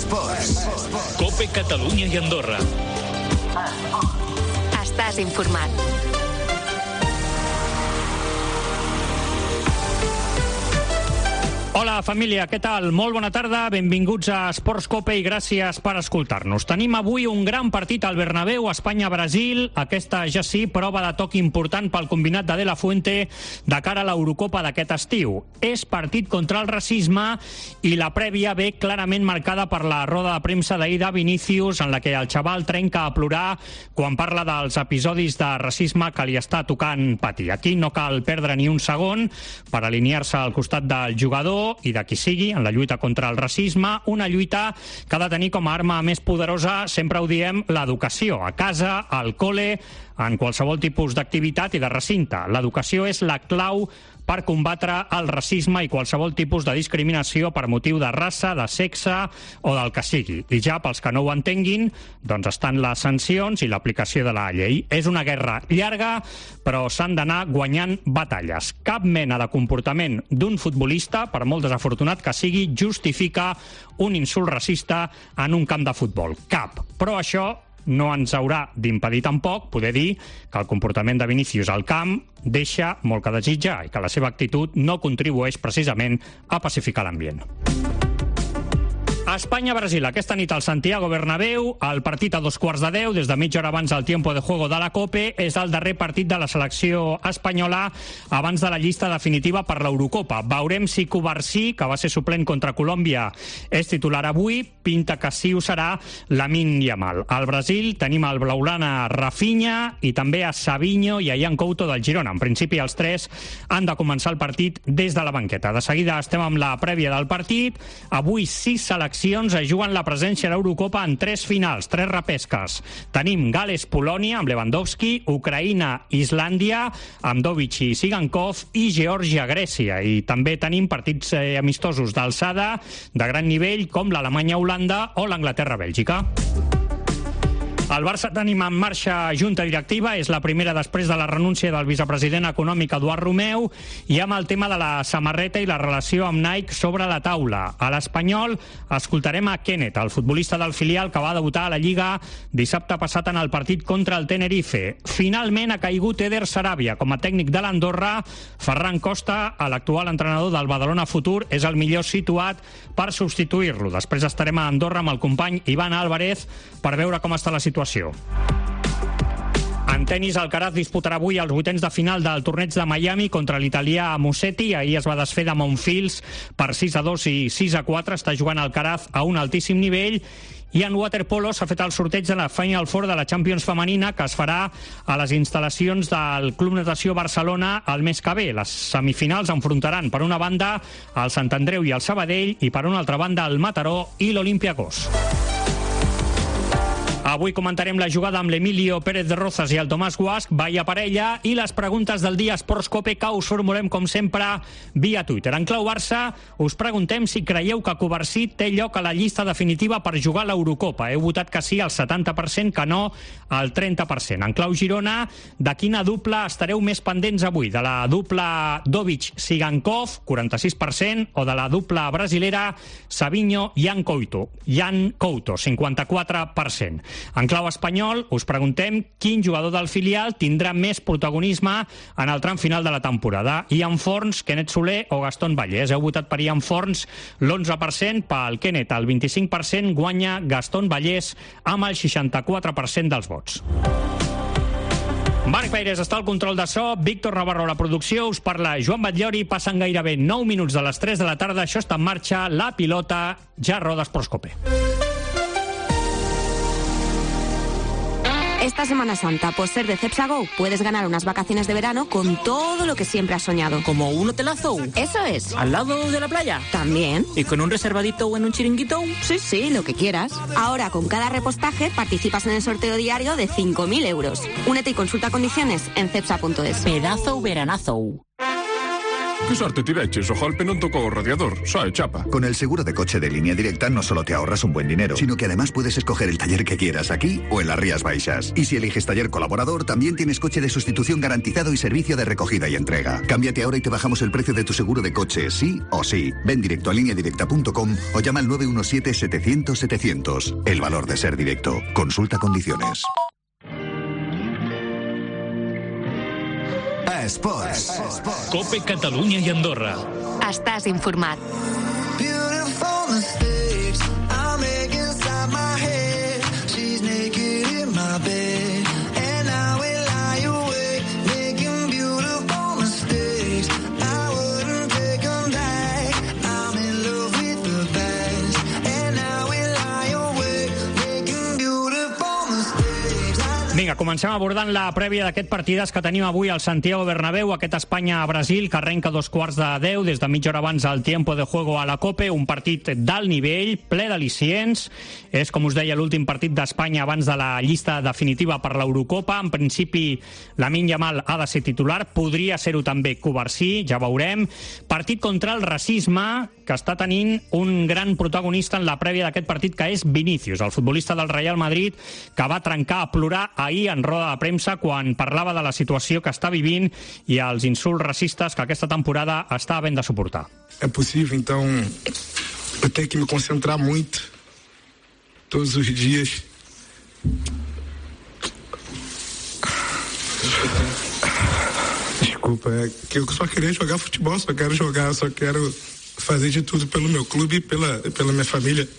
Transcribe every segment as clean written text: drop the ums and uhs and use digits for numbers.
Esports. COPE Catalunya i Andorra. Estàs informat. Hola, família, què tal? Molt bona tarda, benvinguts a Esports COPE i gràcies per escoltar-nos. Tenim avui un gran partit al Bernabéu, Espanya-Brasil. Aquesta, ja sí, prova de toc important pel combinat de De La Fuente de cara a l'Eurocopa d'aquest estiu. És partit contra el racisme i la prèvia ve clarament marcada per la roda de premsa d'ahir de Vinícius, en la que el xaval trenca a plorar quan parla dels episodis de racisme que li està tocant patir. Aquí no cal perdre ni un segon per alinear-se al costat del jugador i de qui sigui en la lluita contra el racisme, una lluita que ha de tenir com a arma més poderosa, sempre ho diem, l'educació, a casa, al col·le, en qualsevol tipus d'activitat i de recinte. L'educació és la clau per combatre el racisme i qualsevol tipus de discriminació per motiu de raça, de sexe o del que sigui. I ja, pels que no ho entenguin, doncs estan les sancions i l'aplicació de la llei. És una guerra llarga, però s'han d'anar guanyant batalles. Cap mena de comportament d'un futbolista, per molt desafortunat que sigui, justifica un insult racista en un camp de futbol. Cap. Però això no ens haurà d'impedir tampoc poder dir que el comportament de Vinícius al camp deixa molt que desitjar i que la seva actitud no contribueix precisament a pacificar l'ambient. Espanya-Brasil, aquesta nit al Santiago Bernabéu, el partit a 2:15, des de mitja hora abans del tiempo de juego de la COPE, és el darrer partit de la selecció espanyola abans de la llista definitiva per l'Eurocopa. Veurem si Cubarsí, que va ser suplent contra Colòmbia, és titular avui, pinta que sí ho serà Lamine Yamal. Al Brasil tenim el blaulana Rafinha i també a Savinho i a Yan Couto del Girona. En principi els tres han de començar el partit des de la banqueta. De seguida estem amb la prèvia del partit. Avui 6 seleccions es juguen la presència a l'Eurocopa en 3 finals, 3 repesques. Tenim Gales-Polònia amb Lewandowski, Ucraïna-Islàndia amb Dovic i Sigankov i Geòrgia-Grècia. I també tenim partits amistosos d'alçada de gran nivell com l'Alemanya-Holanda o l'Anglaterra-Bèlgica. El Barça tenim en marxa junta directiva, és la primera després de la renúncia del vicepresident econòmic Eduard Romeu, i amb el tema de la samarreta i la relació amb Nike sobre la taula. A l'Espanyol escoltarem a Kenneth, el futbolista del filial que va debutar a la Lliga dissabte passat en el partit contra el Tenerife. Finalment ha caigut Eder Sarabia com a tècnic de l'Andorra. Ferran Costa, l'actual entrenador del Badalona Futur, és el millor situat per substituir-lo. Després estarem a Andorra amb el company Ivan Álvarez per veure com està la situació. En tenis, Alcaraz disputarà avui els vuitens de final del torneig de Miami contra l'italià Musetti. Ahir es va desfer de Monfils per 6-2 i 6-4. Està jugant Alcaraz a un altíssim nivell. I en waterpolo s'ha fet el sorteig de la Final Four de la Champions femenina, que es farà a les instal·lacions del Club Natació Barcelona el mes que ve. Les semifinals enfrontaran per una banda el Sant Andreu i el Sabadell i per una altra banda el Mataró i l'Olympiacos. Avui comentarem la jugada amb l'Emilio Pérez de Rozas i el Tomàs Guasch, vaya parella, i les preguntes del dia Esports COPE que us formulem, com sempre, via Twitter. En clau Barça, us preguntem si creieu que Cubarsí té lloc a la llista definitiva per jugar a l'Eurocopa. Heu votat que sí al 70%, que no al 30%. En clau Girona, de quina dupla estareu més pendents avui? De la dupla Dovic-Sigankov, 46%, o de la dupla brasilera Savinho-Yan Couto, 54%. En clau espanyol, us preguntem quin jugador del filial tindrà més protagonisme en el tram final de la temporada. Ian Forns, Kenneth Soler o Gastón Vallès. Heu votat per Ian Forns l'11%, pel Kenneth el 25%, guanya Gastón Vallès amb el 64% dels vots. Marc Peires està al control de so, Víctor Navarro a la producció, us parla Joan Batllori, passen gairebé 9 minuts de les 3 de la tarda, això està en marxa, la pilota ja roda Esports COPE. Esta Semana Santa, por ser de Cepsa Go, puedes ganar unas vacaciones de verano con todo lo que siempre has soñado. ¿Como un hotelazo? Eso es. ¿Al lado de la playa? También. ¿Y con un reservadito en un chiringuito? Sí, lo que quieras. Ahora, con cada repostaje, participas en el sorteo diario de 5.000 euros. Únete y consulta condiciones en cepsa.es. Pedazo veranazo. Que sorte tiveches, o golpe non tocou o radiador, só é chapa. Con el seguro de coche de Línea Directa no solo te ahorras un buen dinero, sino que además puedes escoger el taller que quieras aquí o en las Rías Baixas. Y si eliges taller colaborador, también tienes coche de sustitución garantizado y servicio de recogida y entrega. Cámbiate ahora y te bajamos el precio de tu seguro de coche, sí o sí. Ven directo a lineadirecta.com o llama al 917-700-700. El valor de ser directo. Consulta condiciones. Esports. Cope Catalunya i Andorra. Estàs informat. Vinga, comencem abordant la prèvia d'aquest partidàs que tenim avui al Santiago Bernabéu, aquest Espanya-Brasil, que arrenca 9:15, des de mitja hora abans al tiempo de juego a la Cope, un partit d'alt nivell, ple d'al·licients. És, com us deia, l'últim partit d'Espanya abans de la llista definitiva per l'Eurocopa. En principi, Lamine Yamal ha de ser titular, podria ser-ho també Cubarsí, ja veurem. Partit contra el racisme, que està tenint un gran protagonista en la prèvia d'aquest partit, que és Vinícius, el futbolista del Real Madrid, que va trencar a plorar ahir en roda de premsa quan parlava de la situació que està vivint i els insults racistes que aquesta temporada està havent de suportar. É possível, então eu tenho que me concentrar muito todos os dias. Desculpa, é que eu só queria jogar futebol, só quero fazer de tudo pelo meu clube e pela minha família.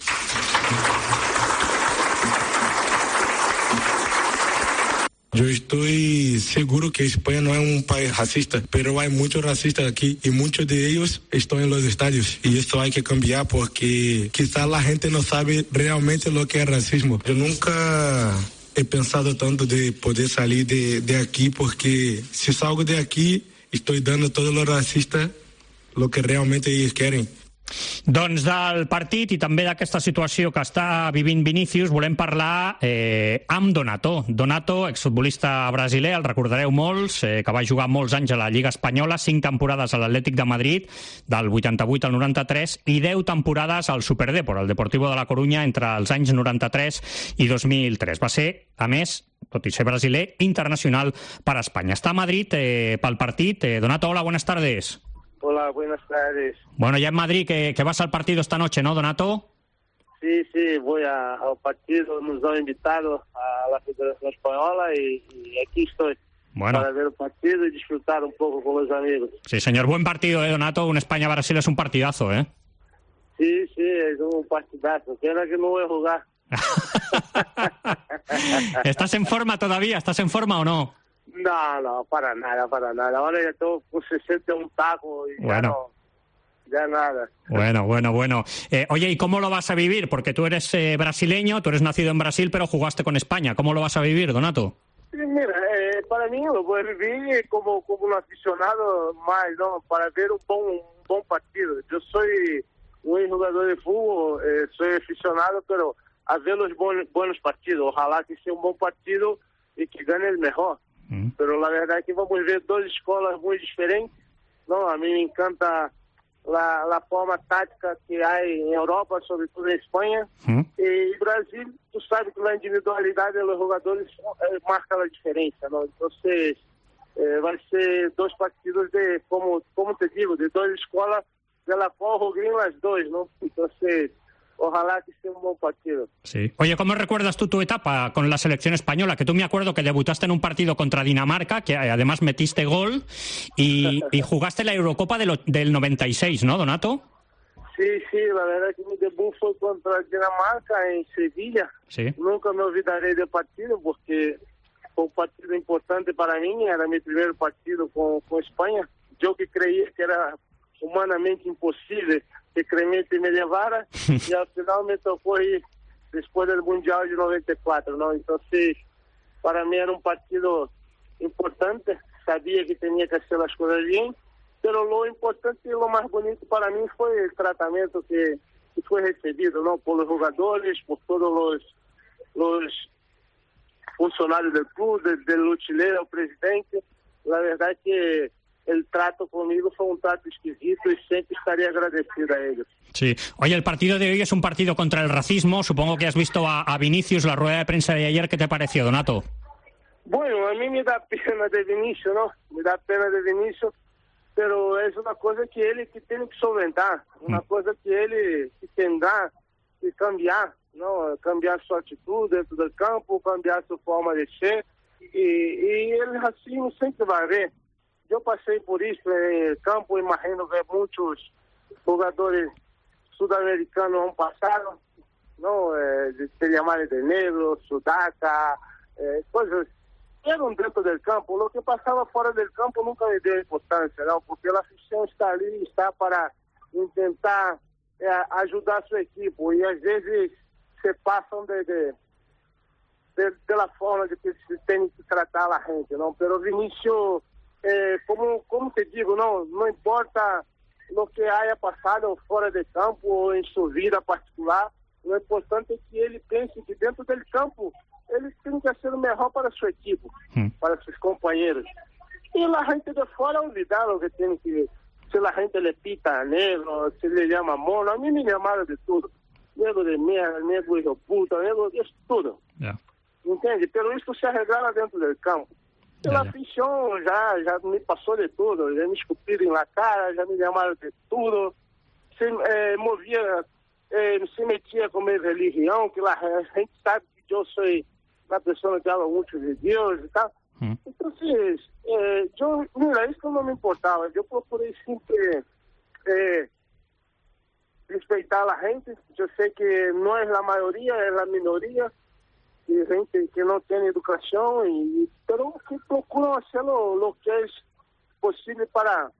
Yo estoy seguro que España no es un país racista, pero hay muchos racistas aquí y muchos de ellos están en los estadios y eso hay que cambiar porque quizás la gente no sabe realmente lo que es racismo. Yo nunca he pensado tanto de poder salir de aquí porque si salgo de aquí estoy dando a todos los racistas lo que realmente ellos quieren. Doncs del partit i també d'aquesta situació que està vivint Vinícius volem parlar amb Donato. Donato, exfutbolista brasiler, el recordareu molts, que va jugar molts anys a la Lliga Espanyola, 5 temporades a l'Atlètic de Madrid, del 88 al 93, i 10 temporades al Superdeport, al Deportivo de la Coruña, entre els anys 93 i 2003. Va ser, a més, tot i ser brasiler, internacional per Espanya. Està a Madrid pel partit. Donato, hola, buenas tardes. Hola, buenas tardes. Bueno, ya en Madrid, que vas al partido esta noche, ¿no, Donato? Sí, voy al partido, nos han invitado a la Federación Española y aquí estoy para ver el partido y disfrutar un poco con los amigos. Sí, señor, buen partido, Donato, un España-Brasil es un partidazo, ¿eh? Sí, es un partidazo, pena que no voy a jugar. ¿Estás en forma todavía? ¿Estás en forma o no? No, para nada. Ahora ya tengo 61 tacos y bueno. ya nada. Bueno. Oye, ¿y cómo lo vas a vivir? Porque tú eres brasileño, tú eres nacido en Brasil, pero jugaste con España. ¿Cómo lo vas a vivir, Donato? Sí, mira, para mí lo voy a vivir como un aficionado más, ¿no? Para ver un buen partido. Yo soy un jugador de fútbol, soy aficionado, pero a ver los buenos partidos. Ojalá que sea un buen partido y que gane el mejor. Pero la verdad es que vamos a ver dos escuelas muy diferentes, ¿no? A mí me encanta la forma táctica que hay en Europa, sobre todo en España. Y Brasil, tú sabes que la individualidad de los jugadores marca la diferencia, ¿no? Entonces, van a ser dos partidos de, como te digo, de dos escuelas de la cual jugué las dos, ¿no? Entonces, ojalá que sea un buen partido. Sí. Oye, ¿cómo recuerdas tú tu etapa con la selección española? Que tú me acuerdo que debutaste en un partido contra Dinamarca, que además metiste gol, y jugaste la Eurocopa del 96, ¿no, Donato? Sí, la verdad que mi debut fue contra Dinamarca en Sevilla. Sí. Nunca me olvidaré del partido porque fue un partido importante para mí, era mi primer partido con España. Yo que creía que era humanamente imposible que Clemente me llevara y al final me tocó ir después del Mundial de 94, ¿no? Entonces, para mí era un partido importante, sabía que tenía que hacer las cosas bien, pero lo importante y lo más bonito para mí fue el tratamiento que fue recibido, ¿no? Por los jugadores, por todos los funcionarios del club, del utilero, el presidente. La verdad que el trato conmigo fue un trato exquisito y siempre estaré agradecido a ellos. Sí. Oye, el partido de hoy es un partido contra el racismo. Supongo que has visto a Vinicius, la rueda de prensa de ayer. ¿Qué te pareció, Donato? Bueno, a mí me da pena de Vinicius, ¿no? Me da pena de Vinicius, pero es una cosa que él que tiene que solventar, una cosa que él que tendrá que cambiar, ¿no? Cambiar su actitud dentro del campo, cambiar su forma de ser, y el racismo siempre va a haber. Yo pasé por eso en el campo, imagino que muchos jugadores sudamericanos han pasado, ¿no? Se llamaban de negro, sudaca, cosas que eran dentro del campo. Lo que pasaba fuera del campo nunca le dio importancia, ¿no? Porque la afición está ali, está para intentar ayudar a su equipo, y a veces se pasan de la forma de que se tiene que tratar a la gente, ¿no? Pero Vinicius, como te digo, no importa lo que haya pasado fuera del campo o en su vida particular, lo importante es que él piense que dentro del campo ele tem que ser o melhor para su equipo, para sus compañeros. Y la gente de fuera olvidar lo que tiene que... Si la gente le pita negro, si le llama mono, a mí me llamaron de todo. Negro de mierda, negro hijo puta, negro es todo. Yeah. ¿Entiende? Pero esto se arregla dentro del campo. Y la afición ya me pasó de todo, ya me escupiram en la cara, ya me llamaron de todo. Se movía, se metía con mi religión, que la gente sabe que yo soy una persona que habla mucho de Dios y tal. Entonces, mira, esto no me importaba. Yo procuré siempre respeitar a la gente. Yo sé que no es la mayoría, es la minoría de gente que no tiene educación, pero que procuran hacer lo que es posible para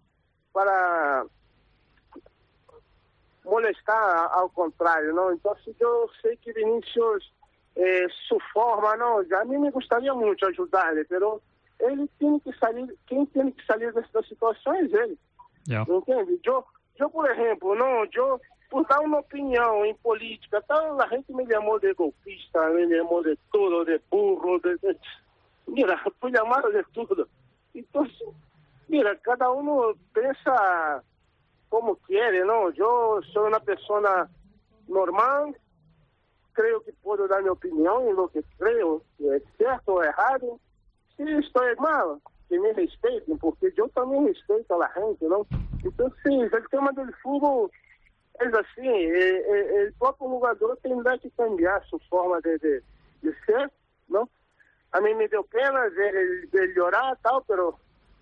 molestar al contrario, ¿no? Entonces yo sé que Vinicius, su forma, ¿no? Ya a mí me gustaría mucho ayudarle, pero él tiene que salir, quien tiene que salir de esta situación es él. Yeah. ¿Entiende? Yo, por ejemplo, no, yo, por dar una opinión en política, tal, la gente me llamó de golpista, me llamó de todo, de burro, mira, fui llamado de todo. Entonces, mira, cada uno piensa como quiere, ¿no? Yo soy una persona normal, creo que puedo dar mi opinión en lo que creo que es cierto o errado. Si estoy mal, que me respeten, porque yo también respeto a la gente, ¿no? Entonces, el tema del fútbol es así, el propio jugador tendrá que cambiar su forma de ser, ¿no? A mí me dio pena de llorar, tal, pero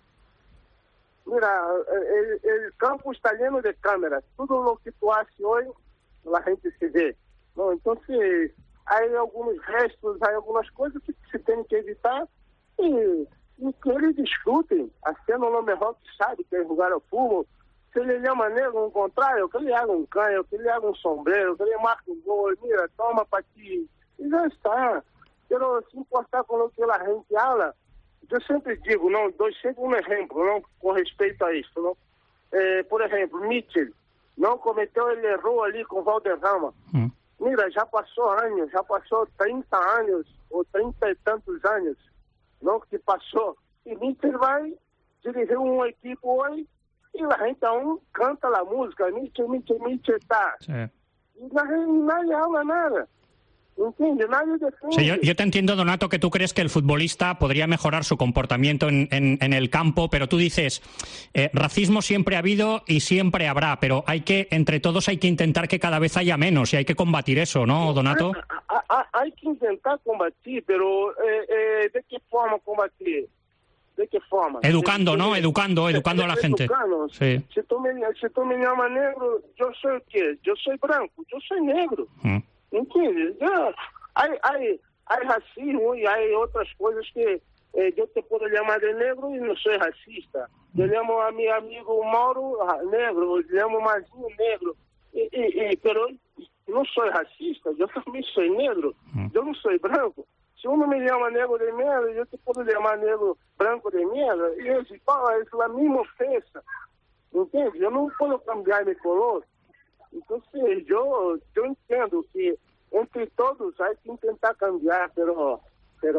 mira, el campo está lleno de cámaras, todo lo que tú haces hoy, la gente se ve, ¿no? Entonces, hay algunos gestos, hay algunas cosas que se tienen que evitar y que eles disfrutem, haciendo lo mejor que sabe, que es jugar al fútbol. Se ele llama negro, ao contrário, que ele haga um canho, que ele haga um sombreiro, que ele marque um gol, mira, toma para ti, e já está. Pero se importar com o que a gente habla, eu sempre digo, não, dou sempre um exemplo, não, com respeito a isso, não. Por exemplo, Mitchell, não cometeu, ele errou ali com Valderrama. Mira, já passou anos, já passou 30 anos, ou 30 e tantos anos, não, que passou. E Mitchell vai dirigir uma equipe hoje, y la gente aún canta la música, Mitchell está. Sí. Y nadie habla nada. ¿Entiendes? Nadie defiende. Sí, yo te entiendo, Donato, que tú crees que el futbolista podría mejorar su comportamiento en el campo, pero tú dices, racismo siempre ha habido y siempre habrá, pero entre todos hay que intentar que cada vez haya menos y hay que combatir eso, ¿no, Donato? Hay que intentar combatir, pero ¿de qué forma combatir? ¿De qué forma? Educando, ¿no? Educando a la gente. Sí. Si tú me llamas negro, ¿yo soy qué? Yo soy blanco, yo soy negro. ¿Entiendes? Hay racismo y hay otras cosas que yo te puedo llamar de negro y no soy racista. Yo llamo a mi amigo Mauro negro, yo llamo Mazinho negro, pero no soy racista, yo también soy negro, yo no soy blanco. Si uno me llama negro de mierda, yo te puedo llamar negro blanco de mierda. Y es la misma ofensa. ¿Entiendes? Yo no puedo cambiar mi color. Entonces, yo entiendo que entre todos hay que intentar cambiar, pero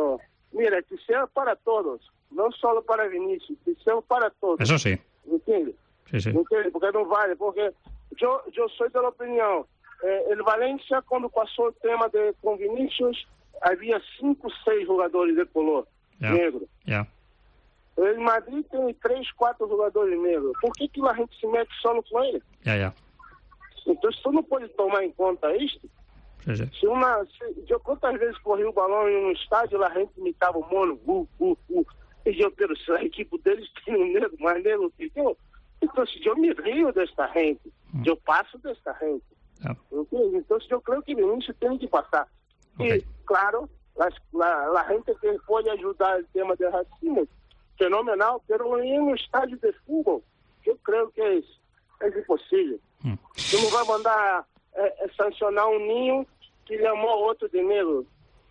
mira, que sea para todos, no solo para Vinicius, que sea para todos. Eso sí. ¿Entiendes? Sí, sí. ¿Entiendes? Porque no vale, porque yo soy de la opinión, el Valencia cuando pasó el tema con Vinicius, había 5 o 6 jugadores de color negro. El Madrid tiene 3, 4 jugadores negros. ¿Por que la gente se mete solo con ele? Entonces tú no puedes tomar en cuenta esto. Sí. Yo cuántas veces corri o balão em um estádio, a gente imitava o mono, e yo, pero se el equipo deles tiene un negro más negro que yo, entonces yo me río de esta gente, yo paso de esta gente. Entonces yo creo que Vinicius tiene que pasar. Y claro, la gente que puede ayudar el tema del racismo, fenomenal, pero en un estadio de fútbol, yo creo que es imposible. Tú no vas a mandar sancionar un niño que llamó a otro de negro.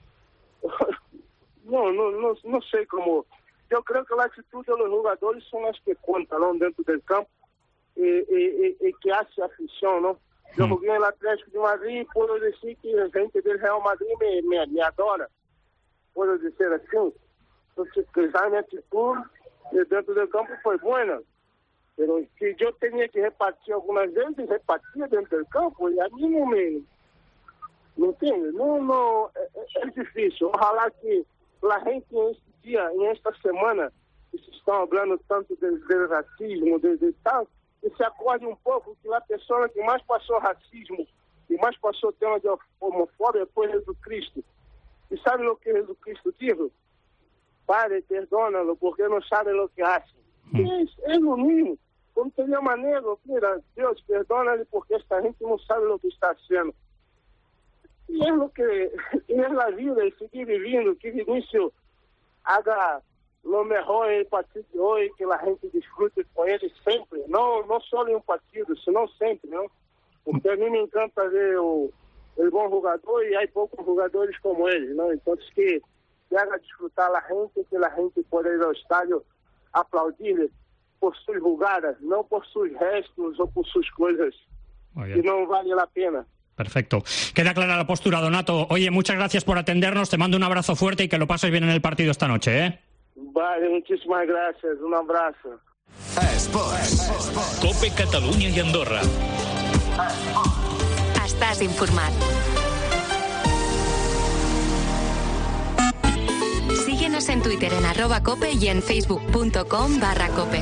No sé cómo. Yo creo que la actitud de los jugadores son las que cuentan, ¿no? Dentro del campo y que hace afición, ¿no? Yo jugué en el Atlético de Madrid y puedo decir que la gente del Real Madrid me adora. Puedo decir así. Entonces, quizás mi actitud dentro del campo fue buena. Pero que yo tenía que repartir algunas veces, repartía dentro del campo y a mí no me entiende. No, es difícil. Ojalá que la gente en este día, en esta semana, que se están hablando tanto del racismo, de tal, que se acorde un poco que la persona que más pasó racismo y más pasó tema de homofobia fue Jesucristo. ¿Y sabe lo que Jesucristo dijo? Padre, perdónalo porque no sabe lo que hace. Es lo mismo. Cuando te llama negro, mira, Dios, perdónale porque esta gente no sabe lo que está haciendo. Y es lo que es la vida, y seguir viviendo, que Vinicius haga lo mejor en el partido de hoy, que la gente disfrute con él siempre, no solo en un partido, sino siempre, ¿no? Porque a mí me encanta ver el buen jugador y hay pocos jugadores como él, ¿no? Entonces que haga disfrutar a la gente, que la gente pueda ir al estadio aplaudirle por sus jugadas, no por sus gestos o por sus cosas que no vale la pena. Perfecto. Queda clara la postura, Donato. Oye, muchas gracias por atendernos, te mando un abrazo fuerte y que lo pases bien en el partido esta noche, ¿eh? Vale, muchísimas gracias. Un abrazo. Cope Catalunya i Andorra. Estàs informat. Síguenos en Twitter en @cope y en facebook.com/cope.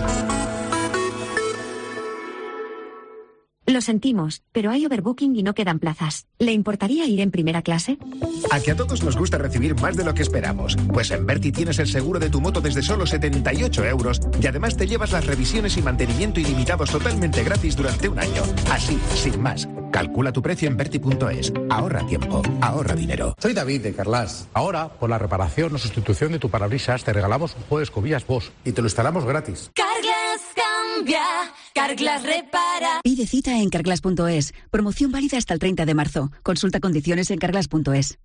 Lo sentimos, pero hay overbooking y no quedan plazas. ¿Le importaría ir en primera clase? A que a todos nos gusta recibir más de lo que esperamos. Pues en Berti tienes el seguro de tu moto desde solo 78 € y además te llevas las revisiones y mantenimiento ilimitados totalmente gratis durante un año. Así, sin más. Calcula tu precio en Berti.es. Ahorra tiempo, ahorra dinero. Soy David de Carlas. Ahora, por la reparación o sustitución de tu parabrisas, te regalamos un juego de escobillas Bosch y te lo instalamos gratis. Carglass cambia, Carglass repara. Pide cita en Carglass.es. Promoción válida hasta el 30 de marzo. Consulta condiciones en Carglass.es.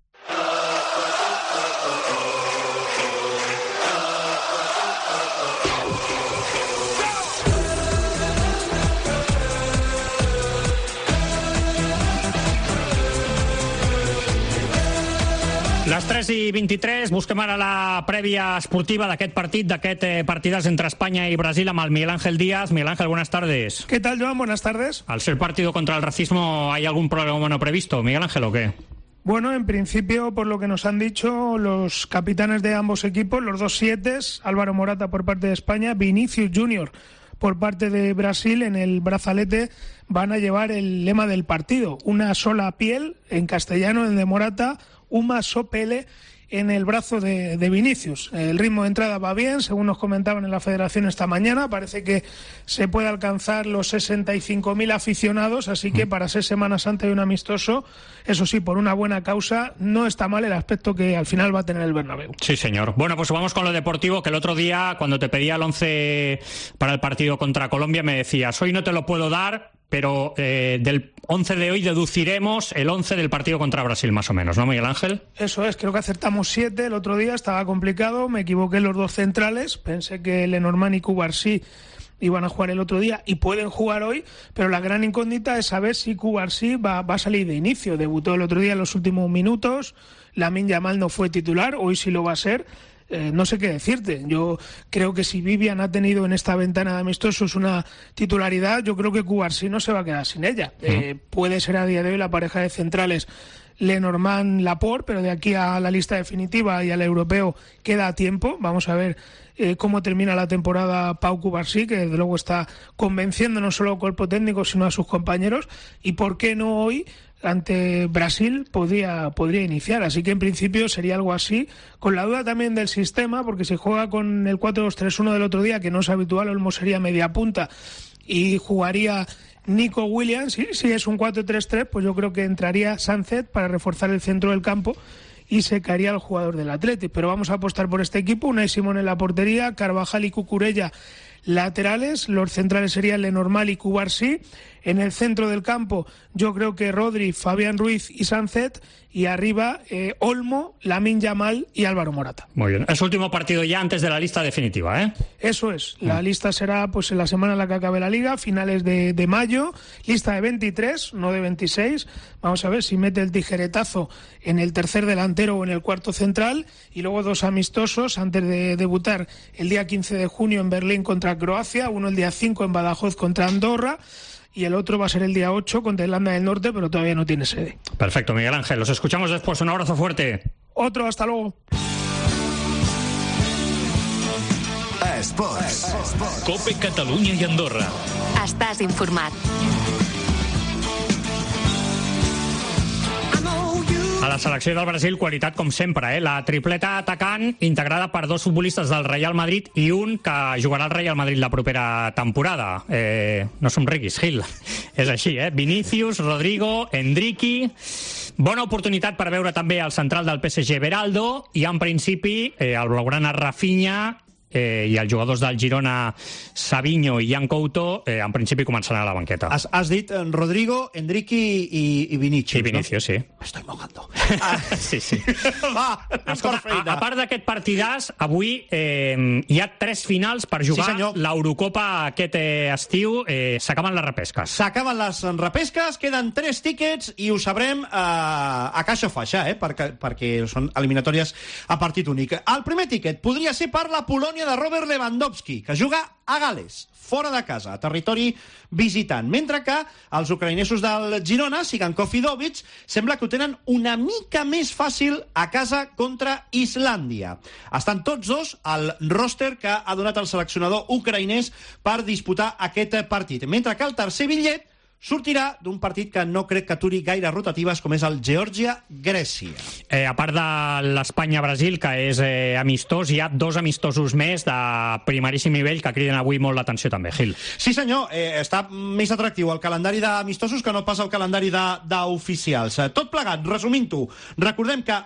Les 3:23, busquem ara la prèvia esportiva d'aquest partit, partidàs entre España y Brasil amb el Miguel Ángel Díaz. Miguel Ángel, buenas tardes. ¿Qué tal, Joan? Buenas tardes. Al ser partido contra el racismo, ¿hay algún problema no previsto, Miguel Ángel, o qué? Bueno, en principio, por lo que nos han dicho los capitanes de ambos equipos, los dos sietes, Álvaro Morata por parte de España, Vinicius Junior por parte de Brasil, en el brazalete van a llevar el lema del partido: una sola piel, en castellano, en de Morata, una sopele en el brazo de Vinicius. El ritmo de entrada va bien, según nos comentaban en la Federación esta mañana. Parece que se puede alcanzar los 65.000 aficionados, así que para ser Semana Santa y un amistoso, eso sí, por una buena causa, no está mal el aspecto que al final va a tener el Bernabéu. Sí, señor. Bueno, pues vamos con lo deportivo, que el otro día, cuando te pedía el 11 para el partido contra Colombia, me decías, hoy no te lo puedo dar, pero del 11 de hoy deduciremos el 11 del partido contra Brasil, más o menos, ¿no, Miguel Ángel? Eso es, creo que acertamos 7 el otro día, estaba complicado, me equivoqué en los dos centrales, pensé que Lenormand y Cubarsí iban a jugar el otro día y pueden jugar hoy, pero la gran incógnita es saber si Cubarsí va a salir de inicio. Debutó el otro día en los últimos minutos, Lamine Yamal no fue titular, hoy sí lo va a ser. no sé qué decirte. Yo creo que si Vivian ha tenido en esta ventana de amistosos una titularidad, yo creo que Cubarsí no se va a quedar sin ella. Puede ser a día de hoy la pareja de centrales Lenormand-Laporte, pero de aquí a la lista definitiva y al europeo queda tiempo. Vamos a ver cómo termina la temporada Pau Cubarsí, que desde luego está convenciendo no solo al cuerpo técnico sino a sus compañeros, y por qué no hoy ante Brasil podría iniciar. Así que en principio sería algo así, con la duda también del sistema, porque si juega con el 4-2-3-1 del otro día, que no es habitual, Olmo sería media punta y jugaría Nico Williams. Si es un 4-3-3, pues yo creo que entraría Sánchez para reforzar el centro del campo y se caería el jugador del Athletic. Pero vamos a apostar por este equipo: Unai Simón en la portería, Carvajal y Cucurella laterales, los centrales serían Lenormand y Cubarsí. En el centro del campo yo creo que Rodri, Fabián Ruiz y Sánchez, y arriba Olmo, Lamine Yamal y Álvaro Morata. Muy bien, es último partido ya antes de la lista definitiva, ¿eh? Eso es, la lista será pues en la semana en la que acabe la Liga, finales de mayo, lista de 23, no de 26. Vamos a ver si mete el tijeretazo en el tercer delantero o en el cuarto central, y luego 2 amistosos antes de debutar el día 15 de junio en Berlín contra Croacia, uno el día 5 en Badajoz contra Andorra, y el otro va a ser el día 8 contra Irlanda del Norte, pero todavía no tiene sede. Perfecto, Miguel Ángel, los escuchamos después. Un abrazo fuerte. Otro, hasta luego. Esports. Cope Catalunya i Andorra. Estàs informat. A la selecció del Brasil, qualitat com sempre, La tripleta atacant, integrada per 2 futbolistes del Real Madrid i un que jugarà al Real Madrid la propera temporada. No somriguis, Gil. És així, Vinícius, Rodrigo, Endriqui. Bona oportunitat per veure també el central del PSG, Beraldo, i en principi el blaugrana Rafinha i els jugadors del Girona, Savinho i Jan Couto, en principi començaran a la banqueta. Has dit Rodrigo, Endriqui i Vinícius, I Vinícius, no? sí. Me estoy mojando. Sí. Va, escolta, a part d'aquest partidàs, avui hi ha 3 finals per jugar l'Eurocopa aquest estiu. S'acaben les repesques. S'acaben les repesques, queden 3 tíquets i ho sabrem a caixa faixa, perquè són eliminatòries a partit únic. El primer tíquet podria ser per la Polònia de Robert Lewandowski, que juga a Gales, fora de casa, a territori visitant, mentre que els ucraïnesos del Girona, Sigankov i Dovic, sembla que ho tenen una mica més fàcil a casa contra Islàndia. Estan tots dos al roster que ha donat el seleccionador ucraïnès per disputar aquest partit, mentre que el tercer bitllet sortirà d'un partit que no crec que aturi gaire rotatives, com és el Geòrgia-Grècia. A part de l'Espanya-Brasil, que és amistós, hi ha 2 amistosos més de primeríssim nivell que criden avui molt l'atenció també, Gil. Sí, senyor, està més atractiu el calendari d'amistosos que no pas el calendari d'oficials. Tot plegat, resumint-ho, recordem que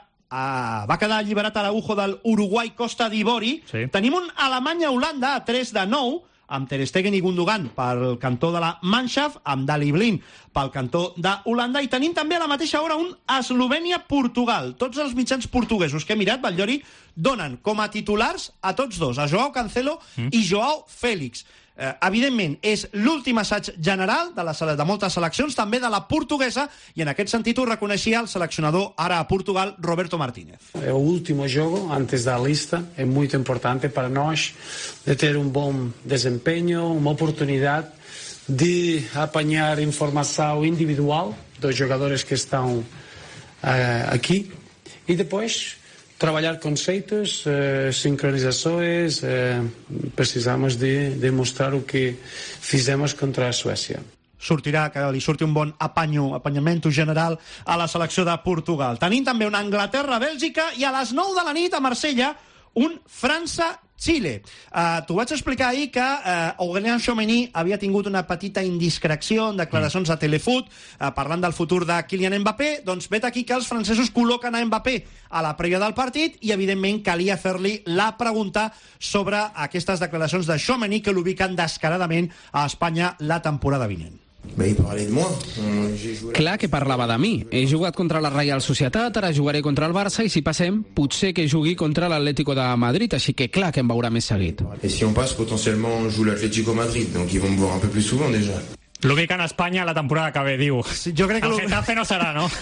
va quedar alliberat Araujo del Uruguai-Costa d'Ivori. Sí. Tenim un Alemanya-Holanda a 3-9, amb Ter Stegen i Gundogan pel cantó de la Mannschaft, amb Daley Blind pel cantó d'Holanda, i tenim també a la mateixa hora un Eslovènia-Portugal. Tots els mitjans portuguesos que he mirat, Batllori, donen com a titulars a tots dos, a Joao Cancelo i Joao Félix. Evidentment, és l'últim assaig general de moltes seleccions, també de la portuguesa, i en aquest sentit ho reconeixia el seleccionador ara a Portugal, Roberto Martínez. O último jogo antes da lista é muito importante para nós de ter um bom desempenho, uma oportunidade de apanhar informação individual dos jogadores que estão aqui e depois trabalhar conceitos, sincronizações, precisamos de demostrar o que fizemos contra a Suècia. Sortirà que li surti un bon apanyamento general a la selecció de Portugal. Tenim també una Anglaterra-Bèlgica i a les 9 de la nit a Marsella un França-Xile. T'ho vaig explicar ahir que Aurélien Tchouameni havia tingut una petita indiscreció en declaracions a Telefoot parlant del futur de Kylian Mbappé. Doncs vet aquí que els francesos col·loquen a Mbappé a la prèvia del partit i evidentment calia fer-li la pregunta sobre aquestes declaracions de Tchouameni que l'ubiquen descaradament a Espanya la temporada vinent. Clar que parlava de mi. He jugat contra la Reial Societat, ara jugaré contra el Barça i si passem, potser que jugui contra l'Atlético de Madrid, així que clar que em veurà més seguit. Et si on passe, potentiellement on joue l'Atlético Madrid, donc ils vont me voir un peu plus souvent déjà. L'ubica en Espanya la temporada que ve, diu. Sí, jo crec que el Getafe no serà, no?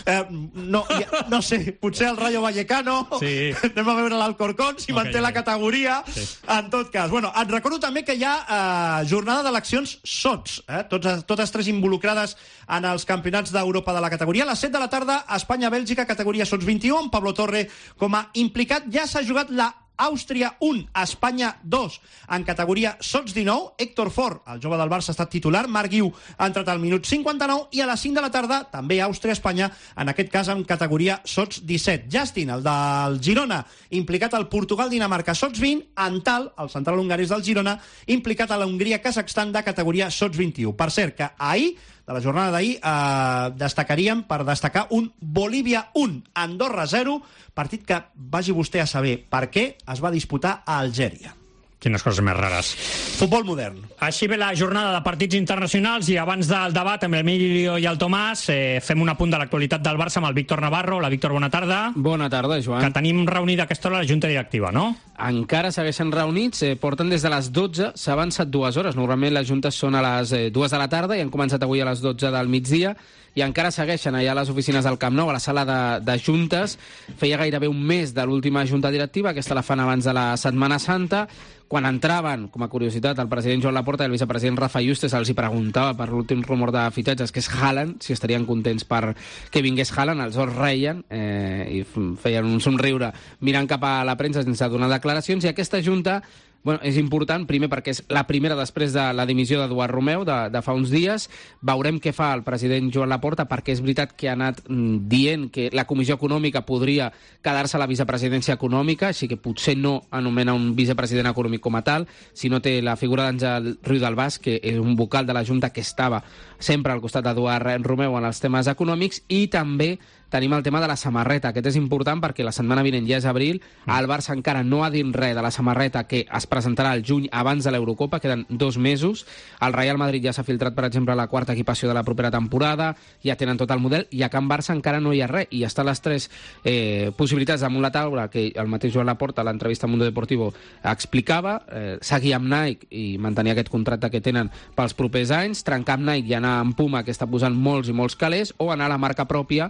No sé, potser el Rayo Vallecano, sí. Anem a veure l'Alcorcón, si manté la categoria. Sí. En tot cas, bueno, et recordo també que hi ha jornada d'eleccions SOTS, totes tres involucrades en els campionats d'Europa de la categoria. A les 7 de la tarda, Espanya-Bèlgica, categoria SOTS 21, amb Pablo Torre com a implicat. Ja s'ha jugat la Àustria 1, Espanya 2, en categoria SOTS 19. Héctor Fort, el jove del Barça, ha estat titular. Marc Guiu ha entrat al minut 59 i a les 5 de la tarda, també Àustria-Espanya, en aquest cas en categoria SOTS 17. Justin, el del Girona, implicat al Portugal-Dinamarca SOTS 20. Antal, el central hongarès del Girona, implicat a la Hongria-Kazakhstan de categoria SOTS 21. Per cert, que ahir, de la jornada d'ahir, destacaríem per destacar un Bolívia 1, Andorra 0, partit que vagi vostè a saber per què es va disputar a Algèria. Quines coses més rares. Futbol modern. Així ve la jornada de partits internacionals i abans del debat amb l'Emilio i el Tomàs fem un apunt de l'actualitat del Barça amb el Víctor Navarro. Hola, Víctor, bona tarda. Bona tarda, Joan. Que tenim reunida a aquesta hora la Junta Directiva, no? Encara segueixen reunits, porten des de les 12, s'ha avançat 2 hores. Normalment les juntes són a les 2 de la tarda i han començat avui a les 12 del migdia i encara segueixen allà a les oficines del Camp Nou, a la sala de juntes. Feia gairebé un mes de l'última junta directiva, aquesta la fan abans de la Setmana Santa. Quan entraven, com a curiositat, el president Joan Laporta i el vicepresident Rafa Justes els hi preguntava per l'últim rumor de fitxatges, que és Haaland, si estarien contents per que vingués Haaland. Els dos reien i feien un somriure mirant cap a la premsa sense donar declaracions. I aquesta junta és important, primer perquè és la primera després de la dimissió d'Eduard Romeu de fa uns dies. Veurem què fa el president Joan Laporta, perquè és veritat que ha anat dient que la Comissió Econòmica podria quedar-se a la vicepresidència econòmica, així que potser no anomena un vicepresident econòmic com a tal, sinó té la figura d'Àngel Ruiz del Bas, que és un vocal de la Junta que estava sempre al costat d'Eduard Romeu en els temes econòmics. I també tenim el tema de la samarreta. Aquest és important perquè la setmana vinent ja és abril. El Barça encara no ha dit res de la samarreta que es presentarà al juny abans de l'Eurocopa. Queden 2 mesos. El Real Madrid ja s'ha filtrat, per exemple, la quarta equipació de la propera temporada. Ja tenen tot el model. I a Can Barça encara no hi ha res. I estan les 3 possibilitats damunt la taula que el mateix Joan Laporta a l'entrevista a Mundo Deportivo explicava. Seguir amb Nike i mantenir aquest contracte que tenen pels propers anys. Trencar amb Nike i anar amb Puma, que està posant molts i molts calés, o anar a la marca pròpia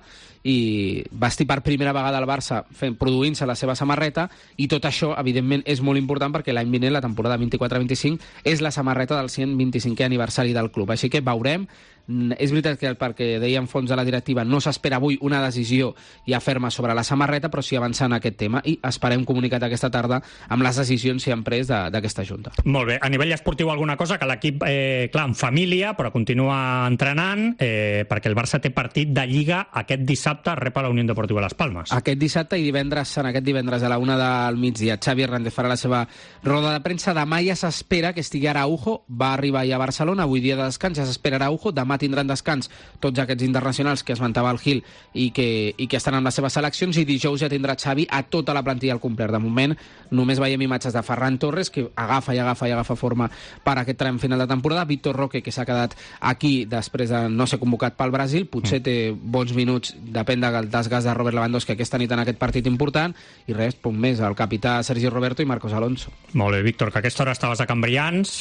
i vestir per primera vegada el Barça produint-se la seva samarreta. I tot això, evidentment, és molt important perquè l'any vinent, la temporada 24-25, és la samarreta del 125è aniversari del club. Així que veurem. És veritat que, perquè deien fons de la directiva, no s'espera avui una decisió ja ferma sobre la samarreta, però sí avançar en aquest tema i esperem comunicat aquesta tarda amb les decisions que han pres d'aquesta Junta. Molt bé. A nivell esportiu alguna cosa? Que l'equip, clar, en família, però continua entrenant, perquè el Barça té partit de Lliga aquest dissabte, rep a la Unió Deportiva Las Palmas. Aquest dissabte i divendres, a la 1 del migdia. Xavi Hernández farà la seva roda de premsa. Demà ja s'espera que estigui Araujo, va arribar ja a Barcelona, avui dia de descans, ja s'espera Araujo. Demà tindran descans tots aquests internacionals que esmentava el Gil i que estan amb les seves seleccions, i dijous ja tindrà Xavi a tota la plantilla al complet. De moment només veiem imatges de Ferran Torres, que agafa forma per aquest tram final de temporada. Víctor Roque, que s'ha quedat aquí després de no ser convocat pel Brasil, potser té bons minuts, depèn del desgast de Robert Lewandowski aquesta nit en aquest partit important. I res, poc més, el capità Sergi Roberto i Marcos Alonso. Molt bé, Víctor, que a aquesta hora estaves a Can Brians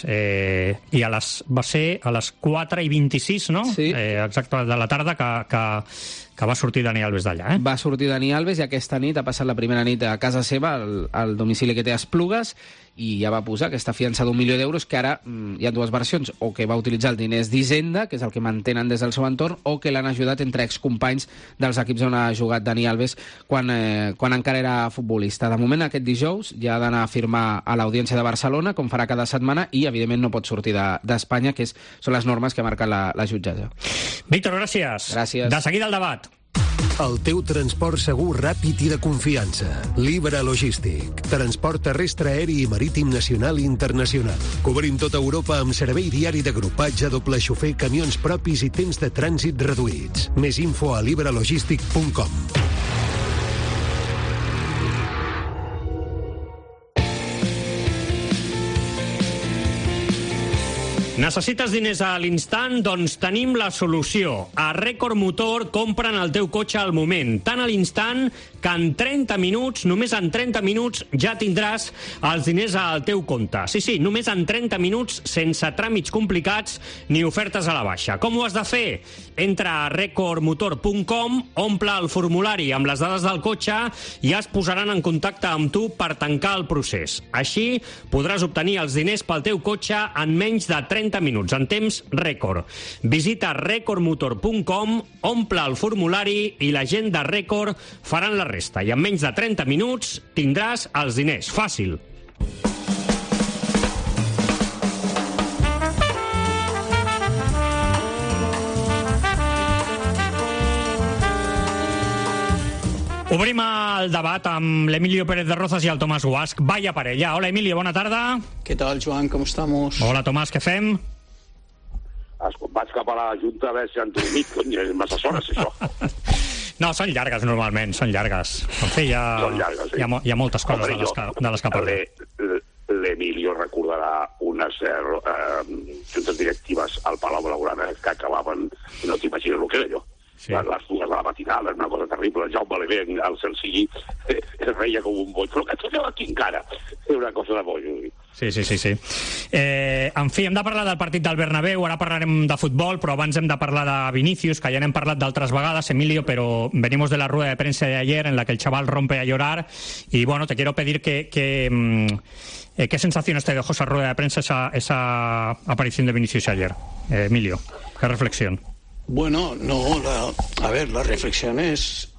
i va ser a les 4:26, no? Sí. Exacte, de la tarda que va sortir Dani Alves d'allà. Va sortir Dani Alves i aquesta nit ha passat la primera nit a casa seva, al domicili que té a Esplugues, i ja va posar aquesta fiança d'1 milió d'euros, que ara hi ha 2 versions, o que va utilitzar els diners d'Hisenda, que és el que mantenen des del seu entorn, o que l'han ajudat entre excompanys dels equips on ha jugat Dani Alves quan encara era futbolista. De moment, aquest dijous ja ha d'anar a firmar a l'Audiència de Barcelona, com farà cada setmana, i evidentment no pot sortir d'Espanya, que són les normes que ha marcat la jutgessa. Víctor, gràcies. Gràcies. De seguida el debat. El teu transport segur, ràpid i de confiança. Libra Logístic. Transport terrestre, aeri i marítim nacional i internacional. Cobrim tota Europa amb servei diari d'agrupatge, doble xofer, camions propis i temps de trànsit reduïts. Més info a libralogistic.com. Necessites diners a l'instant? Doncs tenim la solució. A Record Motor compren el teu cotxe al moment, tant a l'instant que en 30 minuts, només en 30 minuts, ja tindràs els diners al teu compte. Sí, només en 30 minuts, sense tràmits complicats ni ofertes a la baixa. Com ho has de fer? Entra a recordmotor.com, omple el formulari amb les dades del cotxe i es posaran en contacte amb tu per tancar el procés. Així podràs obtenir els diners pel teu cotxe en menys de 30 minuts, en temps rècord. Visita recordmotor.com, omple el formulari i la gent de Record faran la resta. I en menys de 30 minuts tindràs els diners. Fàcil. Obrim el debat amb l'Emilio Pérez de Rozas i el Tomàs Guasch. Vaya parella. Hola, Emilio, bona tarda. ¿Qué tal, Joan? ¿Cómo estamos? Hola, Tomàs, què fem? Vaig cap a la Junta a veure si han dormit, cony, és massa hores, això. No, són llargues, normalment, són llargues. En fi, Són llargues, sí. hi ha moltes coses de les que parlem. L'Emilio recordarà unes juntes directives al Palau Blaugrana que acabaven, no t'imagines el que era allò. Sí. Les 2 de la matinada, una cosa terrible. El Jaume Levé, el Celsií, es reia com un boig. Però que tot aquí encara. És una cosa de boig. Sí. En fi, hem de parlar del partit del Bernabéu, ara parlarem de futbol, però abans hem de parlar de Vinicius, que ja n'hem parlat d'altres vegades, Emilio, pero venimos de la rueda de prensa de ayer en la que el chaval rompe a llorar. Y bueno, te quiero pedir ¿qué sensaciones te dejó esa rueda de prensa, esa aparición de Vinicius ayer? Emilio, ¿qué reflexión? Bueno, la reflexión es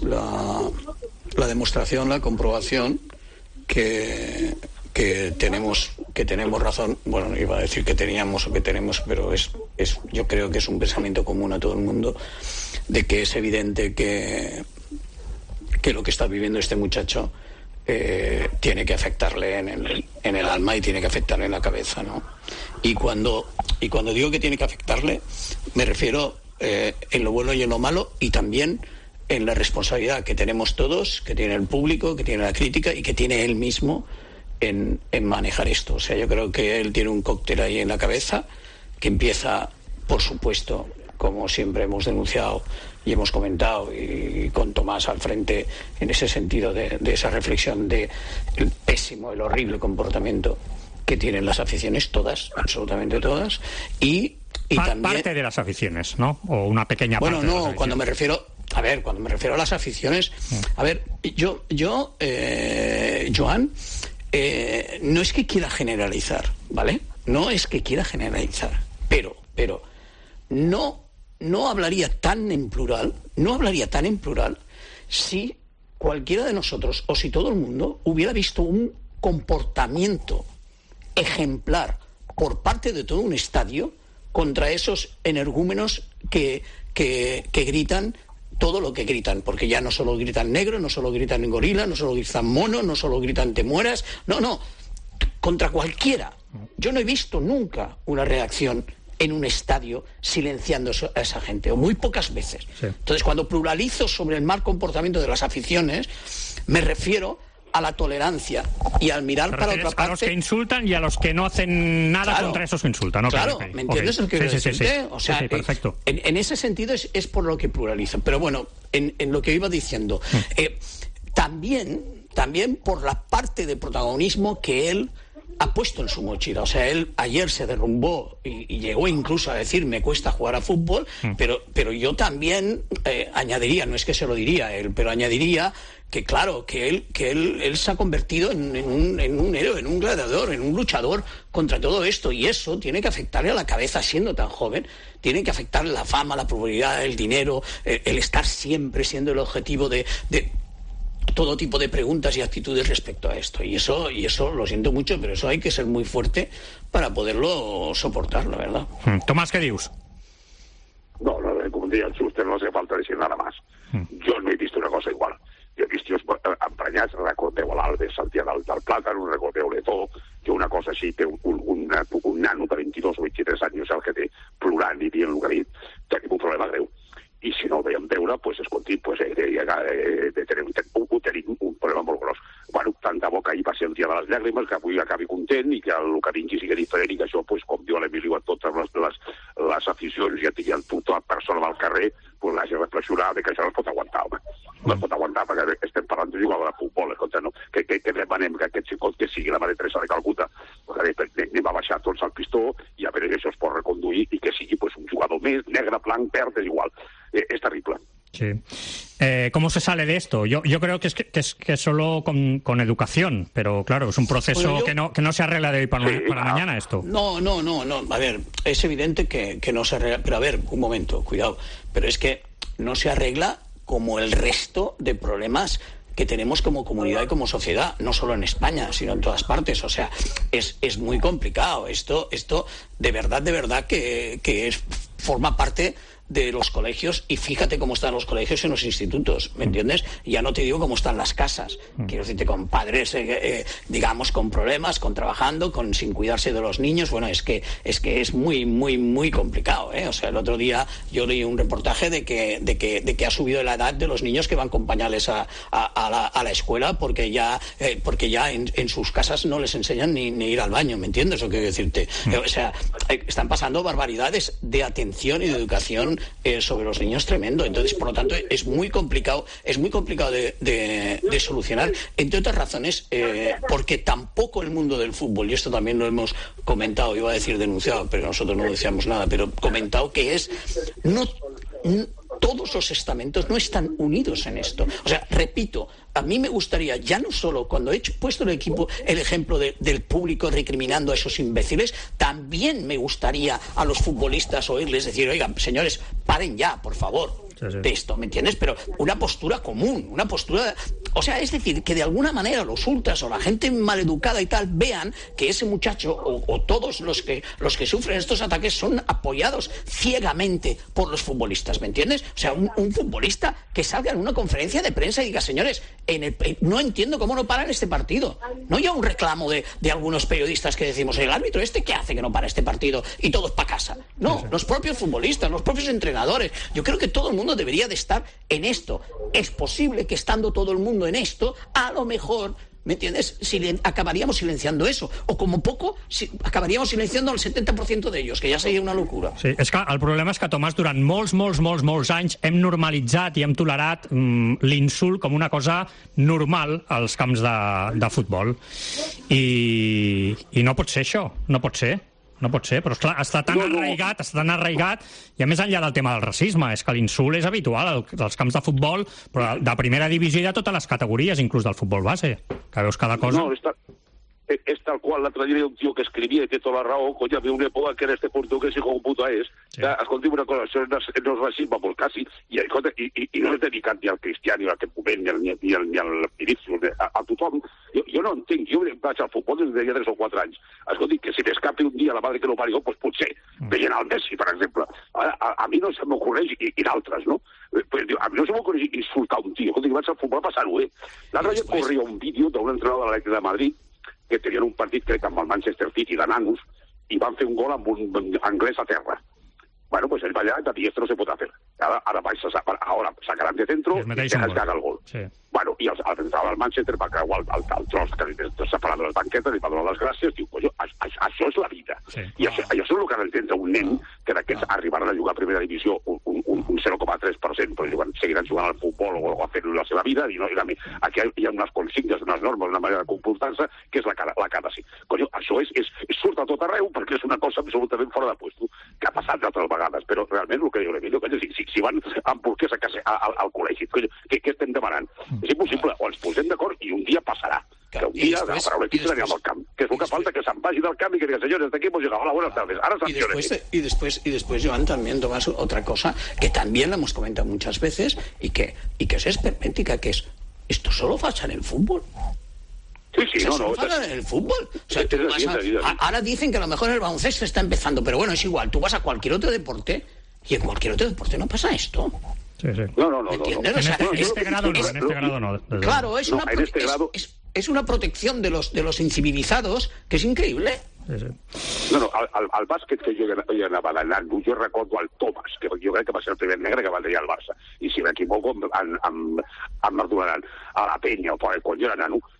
la demostración, la comprobación que tenemos razón. Bueno, iba a decir que teníamos o que tenemos, pero yo creo que es un pensamiento común a todo el mundo, de que es evidente que lo que está viviendo este muchacho tiene que afectarle en el alma y tiene que afectarle en la cabeza, ¿no? Y cuando digo que tiene que afectarle, me refiero en lo bueno y en lo malo, y también en la responsabilidad que tenemos todos, que tiene el público, que tiene la crítica y que tiene él mismo en manejar esto. O sea, yo creo que él tiene un cóctel ahí en la cabeza que empieza, por supuesto, como siempre hemos denunciado y hemos comentado, y con Tomás al frente en ese sentido de esa reflexión de el pésimo, el horrible comportamiento que tienen las aficiones, todas, absolutamente todas, y también parte de las aficiones, ¿no? O una pequeña parte. Bueno, no, cuando me refiero a las aficiones, a ver, yo Joan, no es que quiera generalizar, ¿vale? No es que quiera generalizar, pero no hablaría tan en plural si cualquiera de nosotros o si todo el mundo hubiera visto un comportamiento ejemplar por parte de todo un estadio contra esos energúmenos que gritan todo lo que gritan, porque ya no solo gritan negro, no solo gritan gorila, no solo gritan mono, no solo gritan te mueras, no, contra cualquiera. Yo no he visto nunca una reacción en un estadio silenciando a esa gente, o muy pocas veces. Sí. Entonces, cuando pluralizo sobre el mal comportamiento de las aficiones, me refiero a la tolerancia y al mirar para otra parte. A los que insultan y a los que no hacen nada contra esos que insultan, ¿no? Claro, ¿me entiendes lo que quiero decirte? Sí. O sea, perfecto. En ese sentido es por lo que pluralizo. Pero bueno, en lo que iba diciendo, también por la parte de protagonismo que él ha puesto en su mochila. O sea, él ayer se derrumbó y llegó incluso a decir me cuesta jugar a fútbol, pero yo también añadiría, no es que se lo diría él, pero añadiría que claro, que él se ha convertido en un héroe, en un gladiador, en un luchador contra todo esto, y eso tiene que afectarle a la cabeza siendo tan joven, tiene que afectarle la fama, la popularidad, el dinero, el estar siempre siendo el objetivo de todo tipo de preguntas y actitudes respecto a esto. Y eso lo siento mucho, pero eso hay que ser muy fuerte para poderlo soportar, la verdad. Tomás, ¿qué dius? No, como decía el Schuster, no hace falta decir nada más. Yo no he visto una cosa igual. Jo he vist tios emprenyats, recordeu l'Albes, Santiago del Plátano, recordeu l'Eto, que una cosa així té un nano de 22 o 23 anys el que té plorant i dient el que ha dit, tenim un problema greu. I si no ho veiem veure, pues, escolti, pues, tenim un problema molt gros. Bueno, tant de bo que ahir va ser el dia de les llàgrimes, que avui acabi content i que el que vingui sigui diferent i que això, pues, com diu l'Emilio, a totes les aficions i a tota persona del carrer pues, l'hagi reflexionat que això no es pot aguantar, home. No es pot aguantar, perquè estem parlant de jugador de futbol, escolta, no? Que demanem que aquest xicot que sigui la Mare Teresa de Calcuta, anem a baixar tots al pistó i a veure que això es pot reconduir i que sigui pues, un jugador més, negre, blanc, verd, és igual. És terrible. Sí. ¿Cómo se sale de esto? Yo creo que es solo con educación, pero claro, es un proceso que no se arregla de hoy para mañana esto. No. A ver, es evidente que no se arregla, pero a ver, un momento, cuidado. Pero es que no se arregla como el resto de problemas que tenemos como comunidad y como sociedad, no solo en España, sino en todas partes. O sea, es muy complicado. Esto de verdad que forma parte de los colegios, y fíjate cómo están los colegios y los institutos, ¿me entiendes? Ya no te digo cómo están las casas, quiero decirte, con padres, digamos, con problemas, con trabajando, sin cuidarse de los niños. Bueno, es que es muy complicado, ¿eh? O sea, el otro día yo leí un reportaje de que ha subido la edad de los niños que van con pañales a la escuela porque ya en sus casas no les enseñan ni ir al baño, ¿me entiendes lo que quiero decirte? O sea, están pasando barbaridades de atención y de educación sobre los niños tremendo. Entonces, por lo tanto, es muy complicado de solucionar, entre otras razones, porque tampoco el mundo del fútbol, y esto también lo hemos comentado, iba a decir denunciado, pero nosotros no decíamos nada, pero comentado que todos los estamentos no están unidos en esto. O sea, repito, a mí me gustaría, ya no solo cuando he puesto el ejemplo del público recriminando a esos imbéciles, también me gustaría a los futbolistas oírles decir, oigan, señores, paren ya, por favor. De esto, ¿me entiendes? Pero una postura común, una postura... O sea, es decir, que de alguna manera los ultras o la gente maleducada y tal vean que ese muchacho o todos los que sufren estos ataques son apoyados ciegamente por los futbolistas, ¿me entiendes? O sea, un futbolista que salga en una conferencia de prensa y diga, señores, no entiendo cómo no paran este partido. No ya un reclamo de algunos periodistas que decimos, el árbitro ¿qué hace que no para este partido? Y todos para casa. No, los propios futbolistas, los propios entrenadores. Yo creo que todo el mundo debería de estar en esto. Es posible que estando todo el mundo en esto, a lo mejor, ¿me entiendes? Acabaríamos silenciando eso. O como poco, acabaríamos silenciando el 70% de ellos, que ja seria una locura. Sí, és que el problema és que, Tomàs, durant molts anys hem normalitzat i hem tolerat l'insult com una cosa normal als camps de futbol. I no pot ser això, no pot ser. No pot ser, però esclar, està tan arraigat, i a més enllà del tema del racisme, és que l'insult és habitual als camps de futbol, però de primera divisió hi ha totes les categories, inclús del futbol base, que veus cada cosa... No, és tal qual. L'altre dia hi ha un tio que escrivia i té tota la raó, coño, havia una època que este portuguès hijo de puta és. Escolti una cosa, això no és racisme, pues quasi, i no és dedicat ni al cristià, ni al que moment, ni al Vinicius, a tothom. Jo no entenc, jo vaig al futbol des de 3 o 4 anys. Escolti, que si m'escapi un dia la madre que no parió, pues potser, veient el Messi, per exemple. A mi no se m'ocorreix, i d'altres, no? A mi no se m'ocorreix insultar un tio. Escolti, vaig al futbol a passar-ho, L'altre dia corria un vídeo d'un entrenador de l'Atlètic de Madrid que tenien un partit, crec, amb el Manchester City de nanos, i van fer un gol amb un anglès a terra. Bueno, pues él va allá, de diestro no se puede hacer. Ahora sacarán de centro y dejan que haga el gol. Sí. Bueno, i al entrar al Manchester va creuar el tros que està separant les banquetes i va donar les gràcies, diu, coño, això és la vida. Sí. I això és el que ha d'entendre un nen que d'aquests arribaran a jugar a primera divisió un 0,3%, però seguiran jugant al futbol o a fer la seva vida, i no, aquí hi ha unes consignes, unes normes, una manera de comportar-se, que és la cara sí. Coño, això surt a tot arreu perquè és una cosa absolutament fora de puesto, que ha passat d'altres vegades, però realment el que diu l'Emilio, si van amb porquers al col·legi, què estem demanant? És impossible, o ens posem d'acord i un dia passarà. Que un dia la paraula equip anirà al camp. Que és el que falta, que se'n vagi del camp y que diga, señores, hasta aquí hemos llegado. Hola, buenas tardes. Ahora sanciones. Y después, Joan, también tomas otra cosa que también la hemos comentado muchas veces y que es esperpéntica, que es, ¿esto solo pasa en el fútbol? Sí, no. Pasa en el fútbol. O sea, ahora dicen que a lo mejor el baloncesto está empezando, pero bueno, es igual. Tú vas a cualquier otro deporte y en cualquier otro deporte no pasa esto. Sí. No. ¿Entiendes? En este grado no. Claro, es una protección de los incivilizados que és increïble. Sí. No, al bàsquet que jo anava d'anar, jo recordo el Thomas, que jo crec que va ser el primer negre que va tenir al Barça, i si m'equivoco em perdonaran, a la Penya, o quan jo era nano,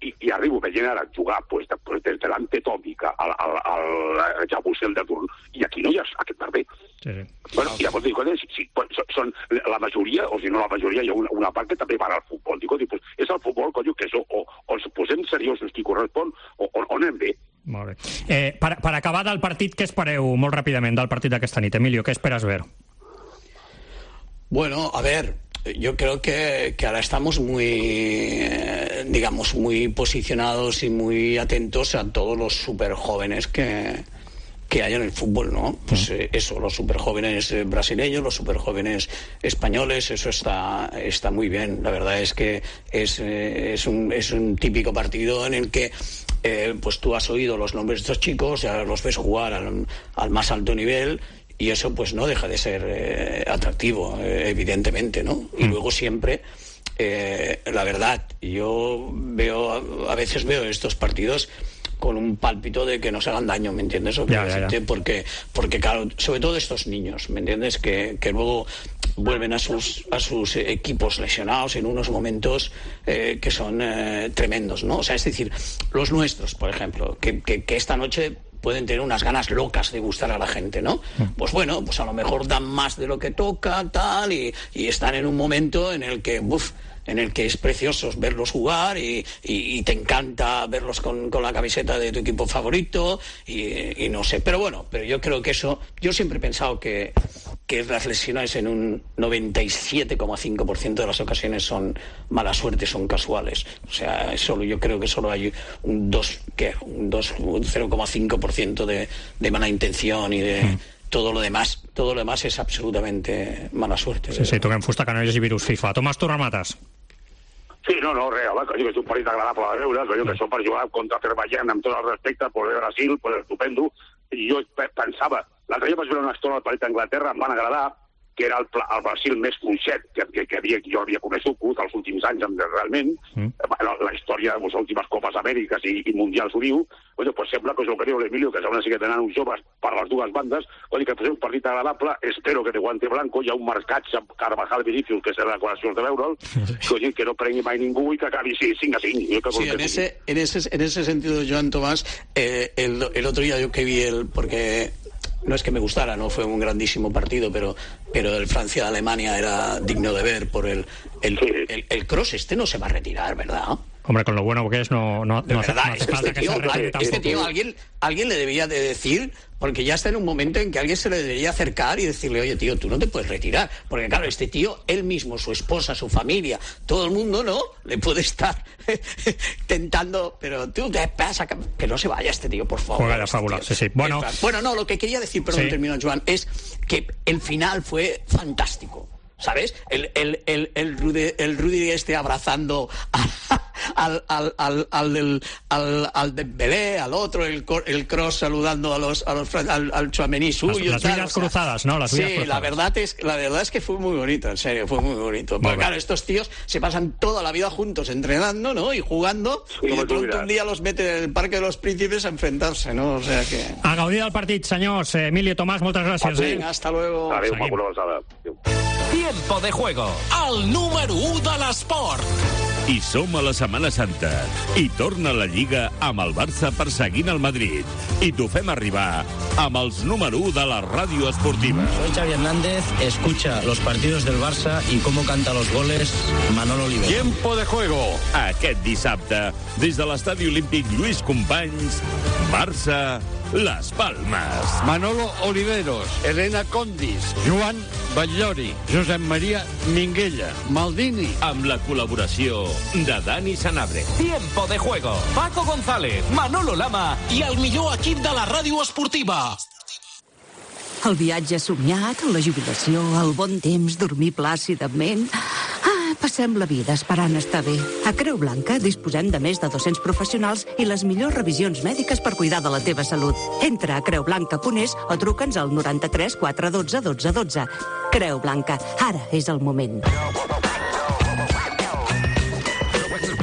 i arribo veient ara jugar des de l'antetòmica al Jabusel de turn, i aquí no hi ha aquest barber. Bueno, i llavors dic, són la majoria, o si no la majoria, hi ha una part que també va al futbol. Dic, és el futbol, que és o ens posem seriosos qui correspon o anem bé. Molt bé. Per acabar del partit, què espereu molt ràpidament del partit d'aquesta nit? Emilio, què esperes ver? Bueno, a ver, yo creo que ahora estamos muy, digamos, muy posicionados y muy atentos a todos los súper jóvenes que hay en el fútbol, ¿no? Pues eso, los súper jóvenes brasileños, los súper jóvenes españoles, eso está muy bien. La verdad es que es un típico partido en el que pues tú has oído los nombres de estos chicos, ya los ves jugar al más alto nivel. Y eso pues no deja de ser atractivo, evidentemente, ¿no? Y luego siempre, la verdad, yo a veces veo estos partidos con un pálpito de que no se hagan daño, ¿me entiendes? Porque claro, sobre todo estos niños, ¿me entiendes? Que luego vuelven a sus equipos lesionados en unos momentos que son tremendos, ¿no? O sea, es decir, los nuestros, por ejemplo, que esta noche pueden tener unas ganas locas de gustar a la gente, ¿no? Pues bueno, pues a lo mejor dan más de lo que toca, tal, y están en un momento en el que, es precioso verlos jugar y te encanta verlos con la camiseta de tu equipo favorito y no sé. Pero bueno, yo creo que eso, yo siempre he pensado que las lesiones en un 97,5% de las ocasiones son mala suerte, son casuales. O sea, yo creo que solo hay un 0,5% de mala intención y de... Todo lo demás es absolutamente mala suerte. Sí, toquem fusta que no hi hagi virus FIFA. Tomàs Torramatas. Sí, no, res, que és un partit agradable de veure, que això per jugar contra Azerbaiyán amb tot el respecte, per Brasil, pues estupendo, i jo pensava, l'altre dia vaig veure una estona del partit d'Anglaterra, em van agradar, que era el Brasil més fluixet que jo havia conegut els últims anys realment. La història de les últimes Copes Amèriques i Mundials ho diu. Pues sembla que és el que diu l'Emilio, que sembla que tenen uns joves per les dues bandes, que és un partit agradable, espero que de guante blanco, hi ha un marcatge amb Carvajal Vinícius, que serà declaracions de veure'l, que no prengui mai ningú i que acabi 5-5. Sí, en ese sentido, Joan Tomás, el otro día yo que vi porque... No es que me gustara, no fue un grandísimo partido, pero el Francia-Alemania era digno de ver por el Kroos no se va a retirar, ¿verdad? Hombre, con lo bueno que es, no hace falta que se retire tampoco. Este tío, alguien le debía de decir, porque ya está en un momento en que alguien se le debería acercar y decirle, oye, tío, tú no te puedes retirar. Porque claro, este tío, él mismo, su esposa, su familia, todo el mundo, ¿no? Le puede estar tentando, pero tú te pasa que no se vaya este tío, por favor. Juega la fábula, sí. Bueno, no, lo que quería decir, perdón, termino, Joan, es que el final fue fantástico. ¿Sabes? El Rudy abrazando al Dembélé, al otro, el Kroos saludando al Tchouaméni suyo. Las vidas cruzadas, ¿no? Sí, la verdad es que fue muy bonito, en serio, fue muy bonito. Porque claro, estos tíos se pasan toda la vida juntos entrenando, ¿no? Y jugando, y de pronto un día los meten en el Parque de los Príncipes a enfrentarse, ¿no? O sea que... A gaudir del partit, senyors. Emilio, Tomàs, moltes gràcies. Venga, hasta luego. Adéu, una abraçada. Tiempo de juego, el número 1 de l'esport. I som a la Setmana Santa. I torna la Lliga amb el Barça perseguint el Madrid. I t'ho fem arribar amb els número 1 de la ràdio esportiva. Soy Xavi Hernández, escucha los partidos del Barça y cómo canta los goles Manolo Oliveros. Tiempo de juego. Aquest dissabte, des de l'Estadi Olímpic Lluís Companys, Barça, Las Palmas. Manolo Oliveros, Elena Condis, Joan Batllori, Josep Maria Minguella, Maldini. Amb la col·laboració de Dani Sanabria. Tiempo de juego. Paco González, Manolo Lama i el millor equip de la ràdio esportiva. El viatge somiat, la jubilació, el bon temps, dormir plàcidament... Passem la vida esperant estar bé. A Creu Blanca disposem de més de 200 professionals i les millors revisions mèdiques per cuidar de la teva salut. Entra a creublanca.es o truca'ns al 93 412 12 12. Creu Blanca, ara és el moment. Ara és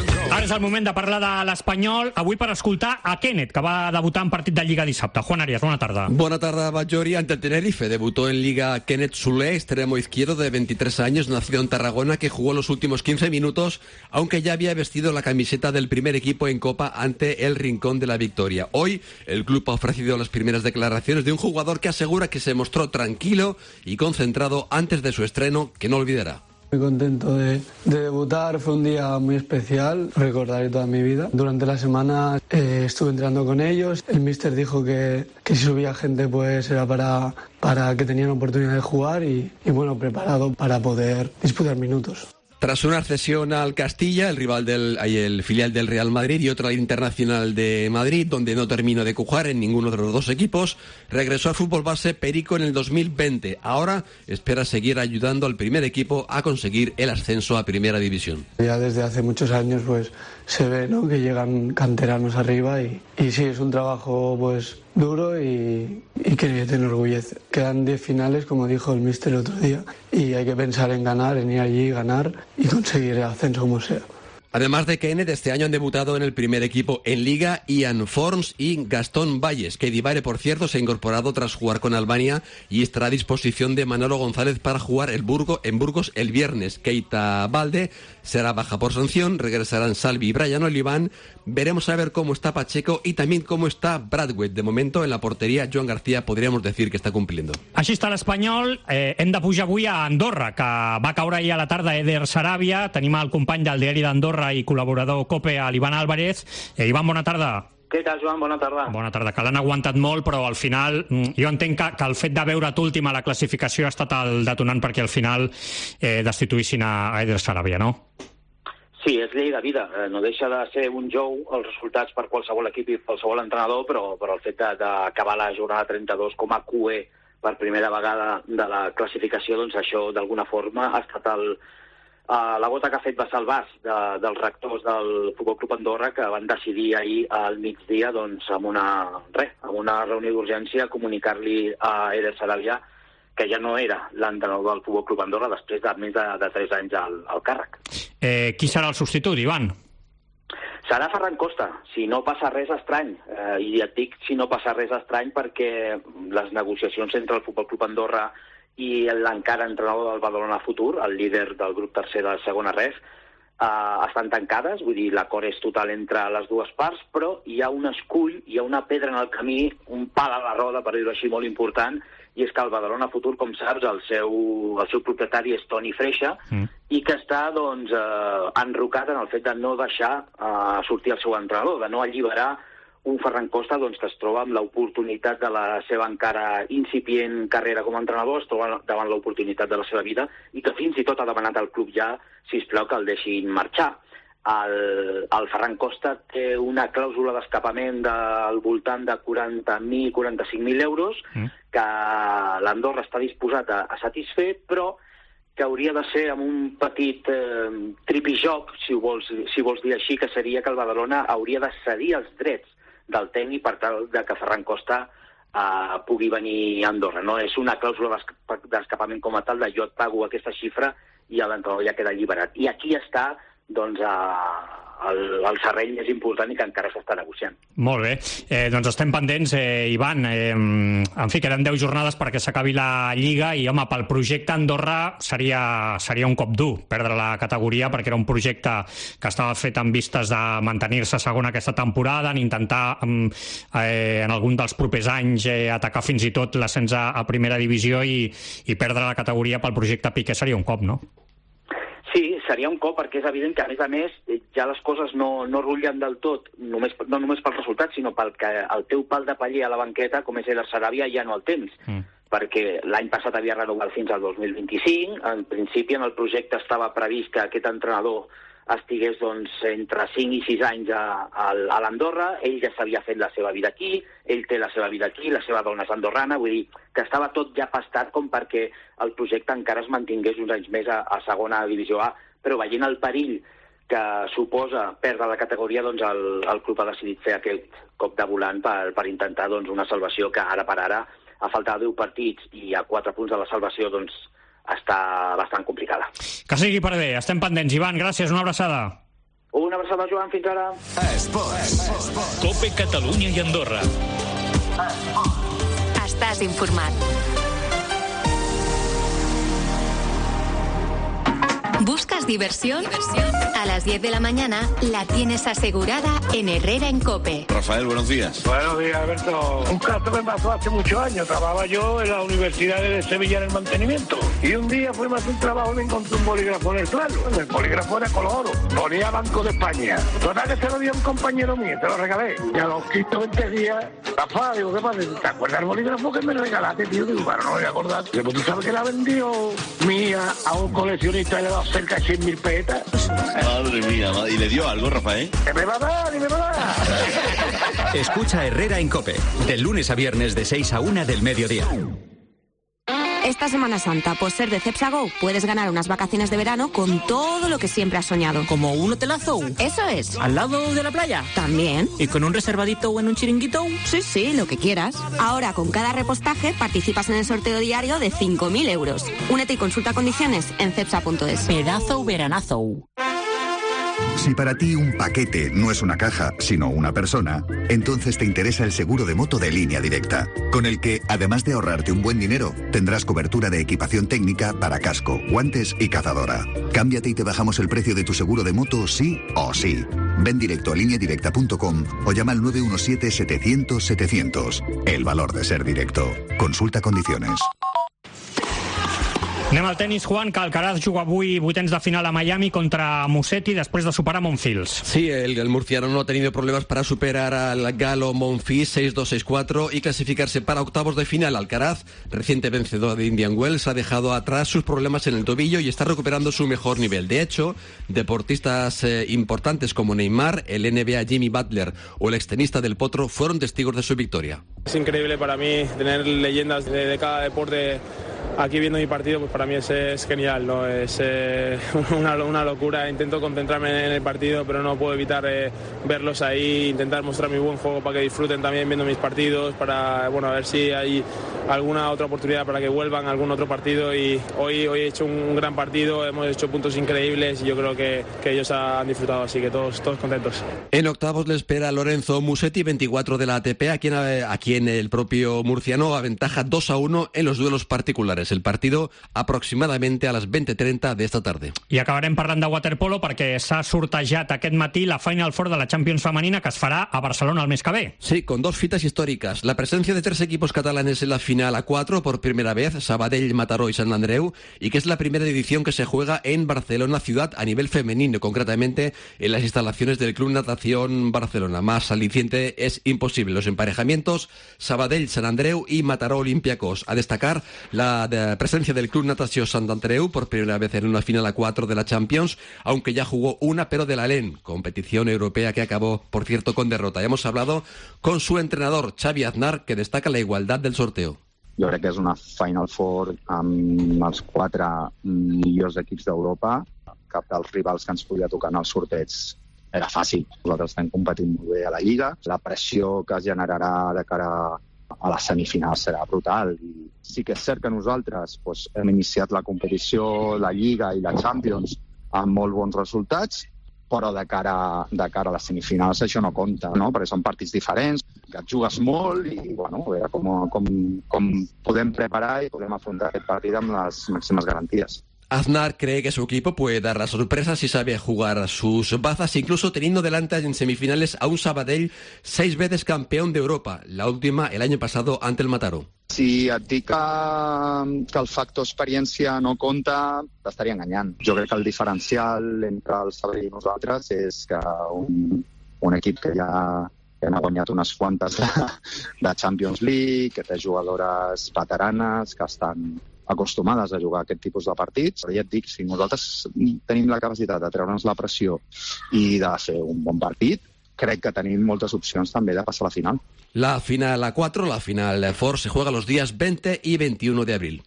és el moment de parlar de l'Espanyol, avui per escoltar a Kenneth, que va debutar en partit de Lliga dissabte. Juan Arias, bona tarda. Buena tarde, Bajori. Ante el Tenerife debutó en Liga Kenneth Soler, extremo izquierdo de 23 años, nacido en Tarragona, que jugó los últimos 15 minutos, aunque ya había vestido la camiseta del primer equipo en Copa ante el Rincón de la Victoria. Hoy, el club ha ofrecido las primeras declaraciones de un jugador que asegura que se mostró tranquilo y concentrado antes de su estreno, que no olvidará. Muy contento de debutar, fue un día muy especial, recordaré toda mi vida. Durante la semana estuve entrenando con ellos, el míster dijo que si subía gente pues era para que tenían oportunidad de jugar y bueno, preparado para poder disputar minutos. Tras una cesión al Castilla, el filial del Real Madrid, y otra al Internacional de Madrid, donde no terminó de cuajar en ninguno de los dos equipos, regresó al fútbol base Perico en el 2020. Ahora espera seguir ayudando al primer equipo a conseguir el ascenso a Primera División. Ya desde hace muchos años pues se ve, ¿no?, que llegan canteranos arriba y sí, es un trabajo pues duro y que te enorgullece. Quedan 10 finales, como dijo el míster el otro día, y hay que pensar en ganar, en ir allí, ganar y conseguir el ascenso como sea. Además de Kenneth, este año han debutado en el primer equipo en Liga Ian Forns y Gastón Valles, que Divare, por cierto, se ha incorporado tras jugar con Albania y estará a disposición de Manolo González para jugar en Burgos el viernes. Keita Balde será baja por sanción, regresarán Salvi y Brian Oliván. Veremos a ver cómo está Pacheco y también cómo está Bradway. De momento, en la portería, Joan García podríamos decir que está cumpliendo. Així està l'Espanyol. Hem de pujar avui a Andorra, que va caure ahir a la tarda Eder Sarabia. Tenim el company del diari d'Andorra i col·laborador COPE, l'Ivan Álvarez. Ivan, bona tarda. Què tal, Joan? Bona tarda. Bona tarda, que l'han aguantat molt, però al final jo entenc que el fet de veure't últim a la classificació ha estat el detonant perquè al final destituïssin a Eder Sarabia, no? Sí, és llei de vida. No deixa de ser un jou els resultats per qualsevol equip i qualsevol entrenador, però el fet d'acabar la jornada 32 com a QE per primera vegada de la classificació, doncs això d'alguna forma ha estat la gota que ha fet vessar el vas dels rectors del Futbol Club Andorra, que van decidir ahir al migdia, doncs, amb una reunió d'urgència, comunicar-li a Eder Sarabia que ja no era l'entrenador del Futbol Club Andorra després de més de 3 anys al càrrec. Qui serà el substitut, Ivan? Serà Ferran Costa, si no passa res estrany. I et dic si no passa res estrany perquè les negociacions entre el Futbol Club Andorra i l'encara entrenador del Badalona Futur, el líder del grup tercer de la segona ref, estan tancades, vull dir, l'acord és total entre les dues parts, però hi ha un escull, hi ha una pedra en el camí, un pal a la roda, per dir-ho així, molt important, i és que el Badalona Futur, com saps, el seu propietari és Toni Freixa, i que està, doncs, enrocat en el fet de no deixar sortir el seu entrenador, de no alliberar un Ferran Costa, doncs, que es troba amb l'oportunitat de la seva encara incipient carrera com a entrenador, es troba davant l'oportunitat de la seva vida, i que fins i tot ha demanat al club ja, sisplau, que el deixin marxar. El Ferran Costa té una clàusula d'escapament del voltant de 40.000, 45.000 euros, que l'Andorra està disposat a satisfer, però que hauria de ser amb un petit tripijoc, si vols dir així, que seria que el Badalona hauria de cedir els drets del tècnic per tal de que Ferran Costa pugui venir a Andorra. No és una clàusula d'escapament com a tal, de jo et pago aquesta xifra i l'entrenador ja queda alliberat. I aquí està, doncs, el serrell més important i que encara s'està negociant. Molt bé. Doncs estem pendents, Ivan. En fi, queden 10 jornades perquè s'acabi la Lliga i, home, pel projecte Andorra seria un cop dur perdre la categoria, perquè era un projecte que estava fet amb vistes de mantenir-se segona aquesta temporada, en intentar en algun dels propers anys atacar fins i tot l'ascens a primera divisió i perdre la categoria pel projecte Piqué seria un cop, no? Sí, seria un cop, perquè és evident que, a més, ja les coses no rutllen del tot, no només pel resultat, sinó pel que el teu pal de paller a la banqueta, com és Eder Sarabia, ja no el tens. Perquè l'any passat havia renovat fins al 2025, en principi en el projecte estava previst que aquest entrenador estigués, doncs, entre 5 i 6 anys a l'Andorra, ell ja s'havia fet la seva vida aquí, ell té la seva vida aquí, la seva dona és andorrana, vull dir que estava tot ja pastat com perquè el projecte encara es mantingués uns anys més a segona divisió A, però veient el perill que suposa perdre la categoria, doncs el club ha decidit fer aquest cop de volant per intentar, doncs, una salvació que ara per ara, a falta de 10 partits i a 4 punts de la salvació, doncs, està bastant complicada. Que sigui per bé. Estem pendents. Ivan, gràcies. Una abraçada. Una abraçada, Joan, fins ara. Cope Catalunya i Andorra. Estàs informat. ¿Buscas diversión? A las 10 de la mañana la tienes asegurada en Herrera en COPE. Rafael, buenos días. Buenos días, Alberto. Un caso me pasó hace muchos años. Trabajaba yo en la Universidad de Sevilla en el mantenimiento. Y un día fui a hacer un trabajo y me encontré un bolígrafo en el suelo. El bolígrafo era color oro. Ponía Banco de España. Total que se lo dio a un compañero mío, te lo regalé. Y a los 15 días, Rafa, digo, ¿qué pasa? ¿Te acuerdas del bolígrafo que me regalaste, tío? Digo, bueno, no me voy a acordar. Digo, pues tú sabes que la vendió mía a un coleccionista y le ha dado cerca de 100.000 pesetas. Madre mía, ¿y le dio algo, Rafael? ¿Qué me va a dar? ¿Y me va a dar? Escucha Herrera en COPE, de lunes a viernes de 6 a 1 del mediodía. Esta Semana Santa, por ser de Cepsa Go, puedes ganar unas vacaciones de verano con todo lo que siempre has soñado. ¿Como un hotelazo? Eso es. ¿Al lado de la playa? También. ¿Y con un reservadito o en un chiringuito? Sí, lo que quieras. Ahora, con cada repostaje, participas en el sorteo diario de 5.000 euros. Únete y consulta condiciones en cepsa.es. Pedazo veranazo. Si para ti un paquete no es una caja, sino una persona, entonces te interesa el seguro de moto de Línea Directa, con el que, además de ahorrarte un buen dinero, tendrás cobertura de equipación técnica para casco, guantes y cazadora. Cámbiate y te bajamos el precio de tu seguro de moto sí o sí. Ven directo a lineadirecta.com o llama al 917-700-700. El valor de ser directo. Consulta condiciones. Anem al tenis, Juan, que Alcaraz juga avui vuitens de final a Miami contra Musetti después de superar a Monfils. Sí, el murciano no ha tenido problemas para superar al galo Monfils 6-2, 6-4 y clasificarse para octavos de final. Alcaraz, reciente vencedor de Indian Wells, ha dejado atrás sus problemas en el tobillo y está recuperando su mejor nivel. De hecho, deportistas importantes como Neymar, el NBA Jimmy Butler o el extenista del Potro fueron testigos de su victoria. Es increíble para mí tener leyendas de cada deporte aquí viendo mi partido, pues para mí es genial, ¿no? Es una locura. Intento concentrarme en el partido, pero no puedo evitar verlos ahí, intentar mostrar mi buen juego para que disfruten también viendo mis partidos, para a ver si hay alguna otra oportunidad para que vuelvan a algún otro partido. Y hoy he hecho un gran partido, hemos hecho puntos increíbles y yo creo que ellos han disfrutado, así que todos contentos. En octavos le espera Lorenzo Musetti, 24 de la ATP, a quien el propio murciano aventaja 2-1 en los duelos particulares. El partido aproximadamente a les 20:30 d'esta tarda. I acabarem parlant de waterpolo perquè s'ha sortejat aquest matí la Final Four de la Champions femenina que es farà a Barcelona el mes que ve. Sí, con dos fitas históricas. La presencia de 3 equipos catalanes en la final a 4 por primera vez, Sabadell, Mataró y Sant Andreu, y que es la primera edición que se juega en Barcelona ciudad a nivel femenino, concretamente en las instalaciones del Club Natación Barcelona. Más aliciente es imposible. Los emparejamientos Sabadell, Sant Andreu y Mataró Olympiacos. A destacar la presencia del Club Natació Sant Andreu por primera vez en una final a 4 de la Champions, aunque ya jugó una, pero de la LEN, competición europea que acabó, por cierto, con derrota. Hemos hablado con su entrenador, Xavi Aznar, que destaca la igualdad del sorteo. Jo crec que és una Final Four amb els 4 millors equips d'Europa. Cap dels rivals que ens podia tocar en els sorteig era fàcil. Nosaltres estem competint molt bé a la Lliga. La pressió que es generarà de cara a les semifinals serà brutal. I sí que és cert que nosaltres hem iniciat la competició, la Lliga i la Champions amb molt bons resultats, però de cara a les semifinals això no compta, no? Perquè són partits diferents, que et jugues molt i a veure com podem preparar i podem afrontar aquest partit amb les màximes garanties. Aznar cree que su equipo puede dar la sorpresa si sabe jugar sus bazas, incluso teniendo delante en semifinales a un Sabadell 6 veces campeón de Europa, la última el año pasado ante el Mataró. Si et dic que el factor experiència no compta, t'estaria enganyant. Jo crec que el diferencial entre el Sabadell i nosaltres és que un equip que ja ha guanyat unes quantes de Champions League, que té jugadores veteranes, que estan acostumades a jugar aquest tipus de partits. Però ja et dic, si nosaltres tenim la capacitat de treure'ns la pressió i de fer un bon partit, crec que tenim moltes opcions també de passar a la final. La final a 4, la final Four, se juega los días 20 y 21 de abril.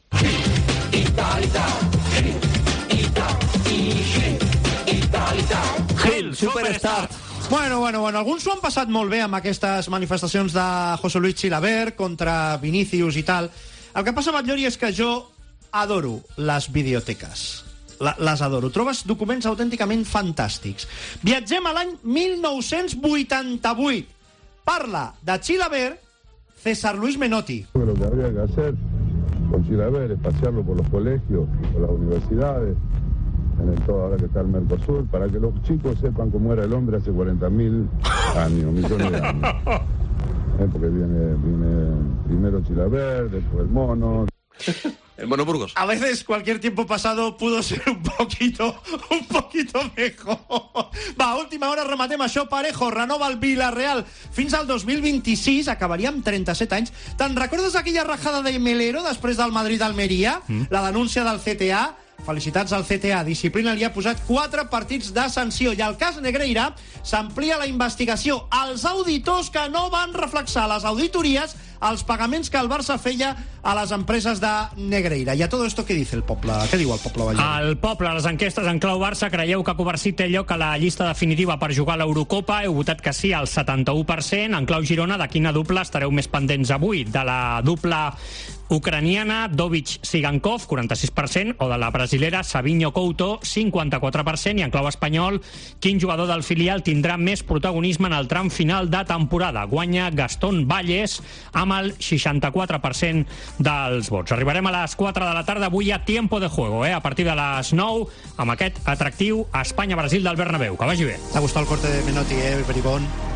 Gil, Superstar. Bueno, alguns s'ho han passat molt bé amb aquestes manifestacions de José Luis Chilavert contra Vinícius i tal. El que passa, Batllori, és que jo adoro les videoteques. les adoro. Trobes documents autènticament fantàstics. Viatgem a l'any 1988. Parla de Chilavert César Luis Menotti. Lo que habría que hacer con Chilavert es pasearlo por los colegios, por las universidades, ahora que está el Mercosur, para que los chicos sepan cómo era el hombre hace 40.000 años, millones de años. Porque viene primero Chilavert, después el mono. El Mono Burgos. A veces cualquier tiempo pasado pudo ser un poquito mejor. Va, última hora, rematem això parejo. Renova el Villarreal fins al 2026, acabaria amb 37 anys. Te'n recordes aquella rajada de Melero després del Madrid-Almeria? La denúncia del CTA? Felicitats al CTA. Disciplina li ha posat 4 partits de sanció. I al cas Negreira s'amplia la investigació als auditors que no van reflexar les auditories els pagaments que el Barça feia a les empreses de Negreira. I a tot esto, què dice el poble? Què diu el poble ballari? El poble, les enquestes en clau Barça, creieu que Covarsí té lloc a la llista definitiva per jugar a l'Eurocopa? Heu votat que sí al 71%. En clau Girona, de quina dupla estareu més pendents avui? De la dupla ucraniana Dovic-Sigankov, 46%, o de la brasilera Savinho-Couto, 54%, i en clau espanyol, quin jugador del filial tindrà més protagonisme en el tram final de temporada? Guanya Gastón Valles amb el 64% dels vots. Arribarem a les 4 de la tarda, avui a Tiempo de Juego, a partir de les 9, amb aquest atractiu Espanya-Brasil del Bernabéu. Que vagi bé. T'ha gustat el corte de Menotti, Peribón?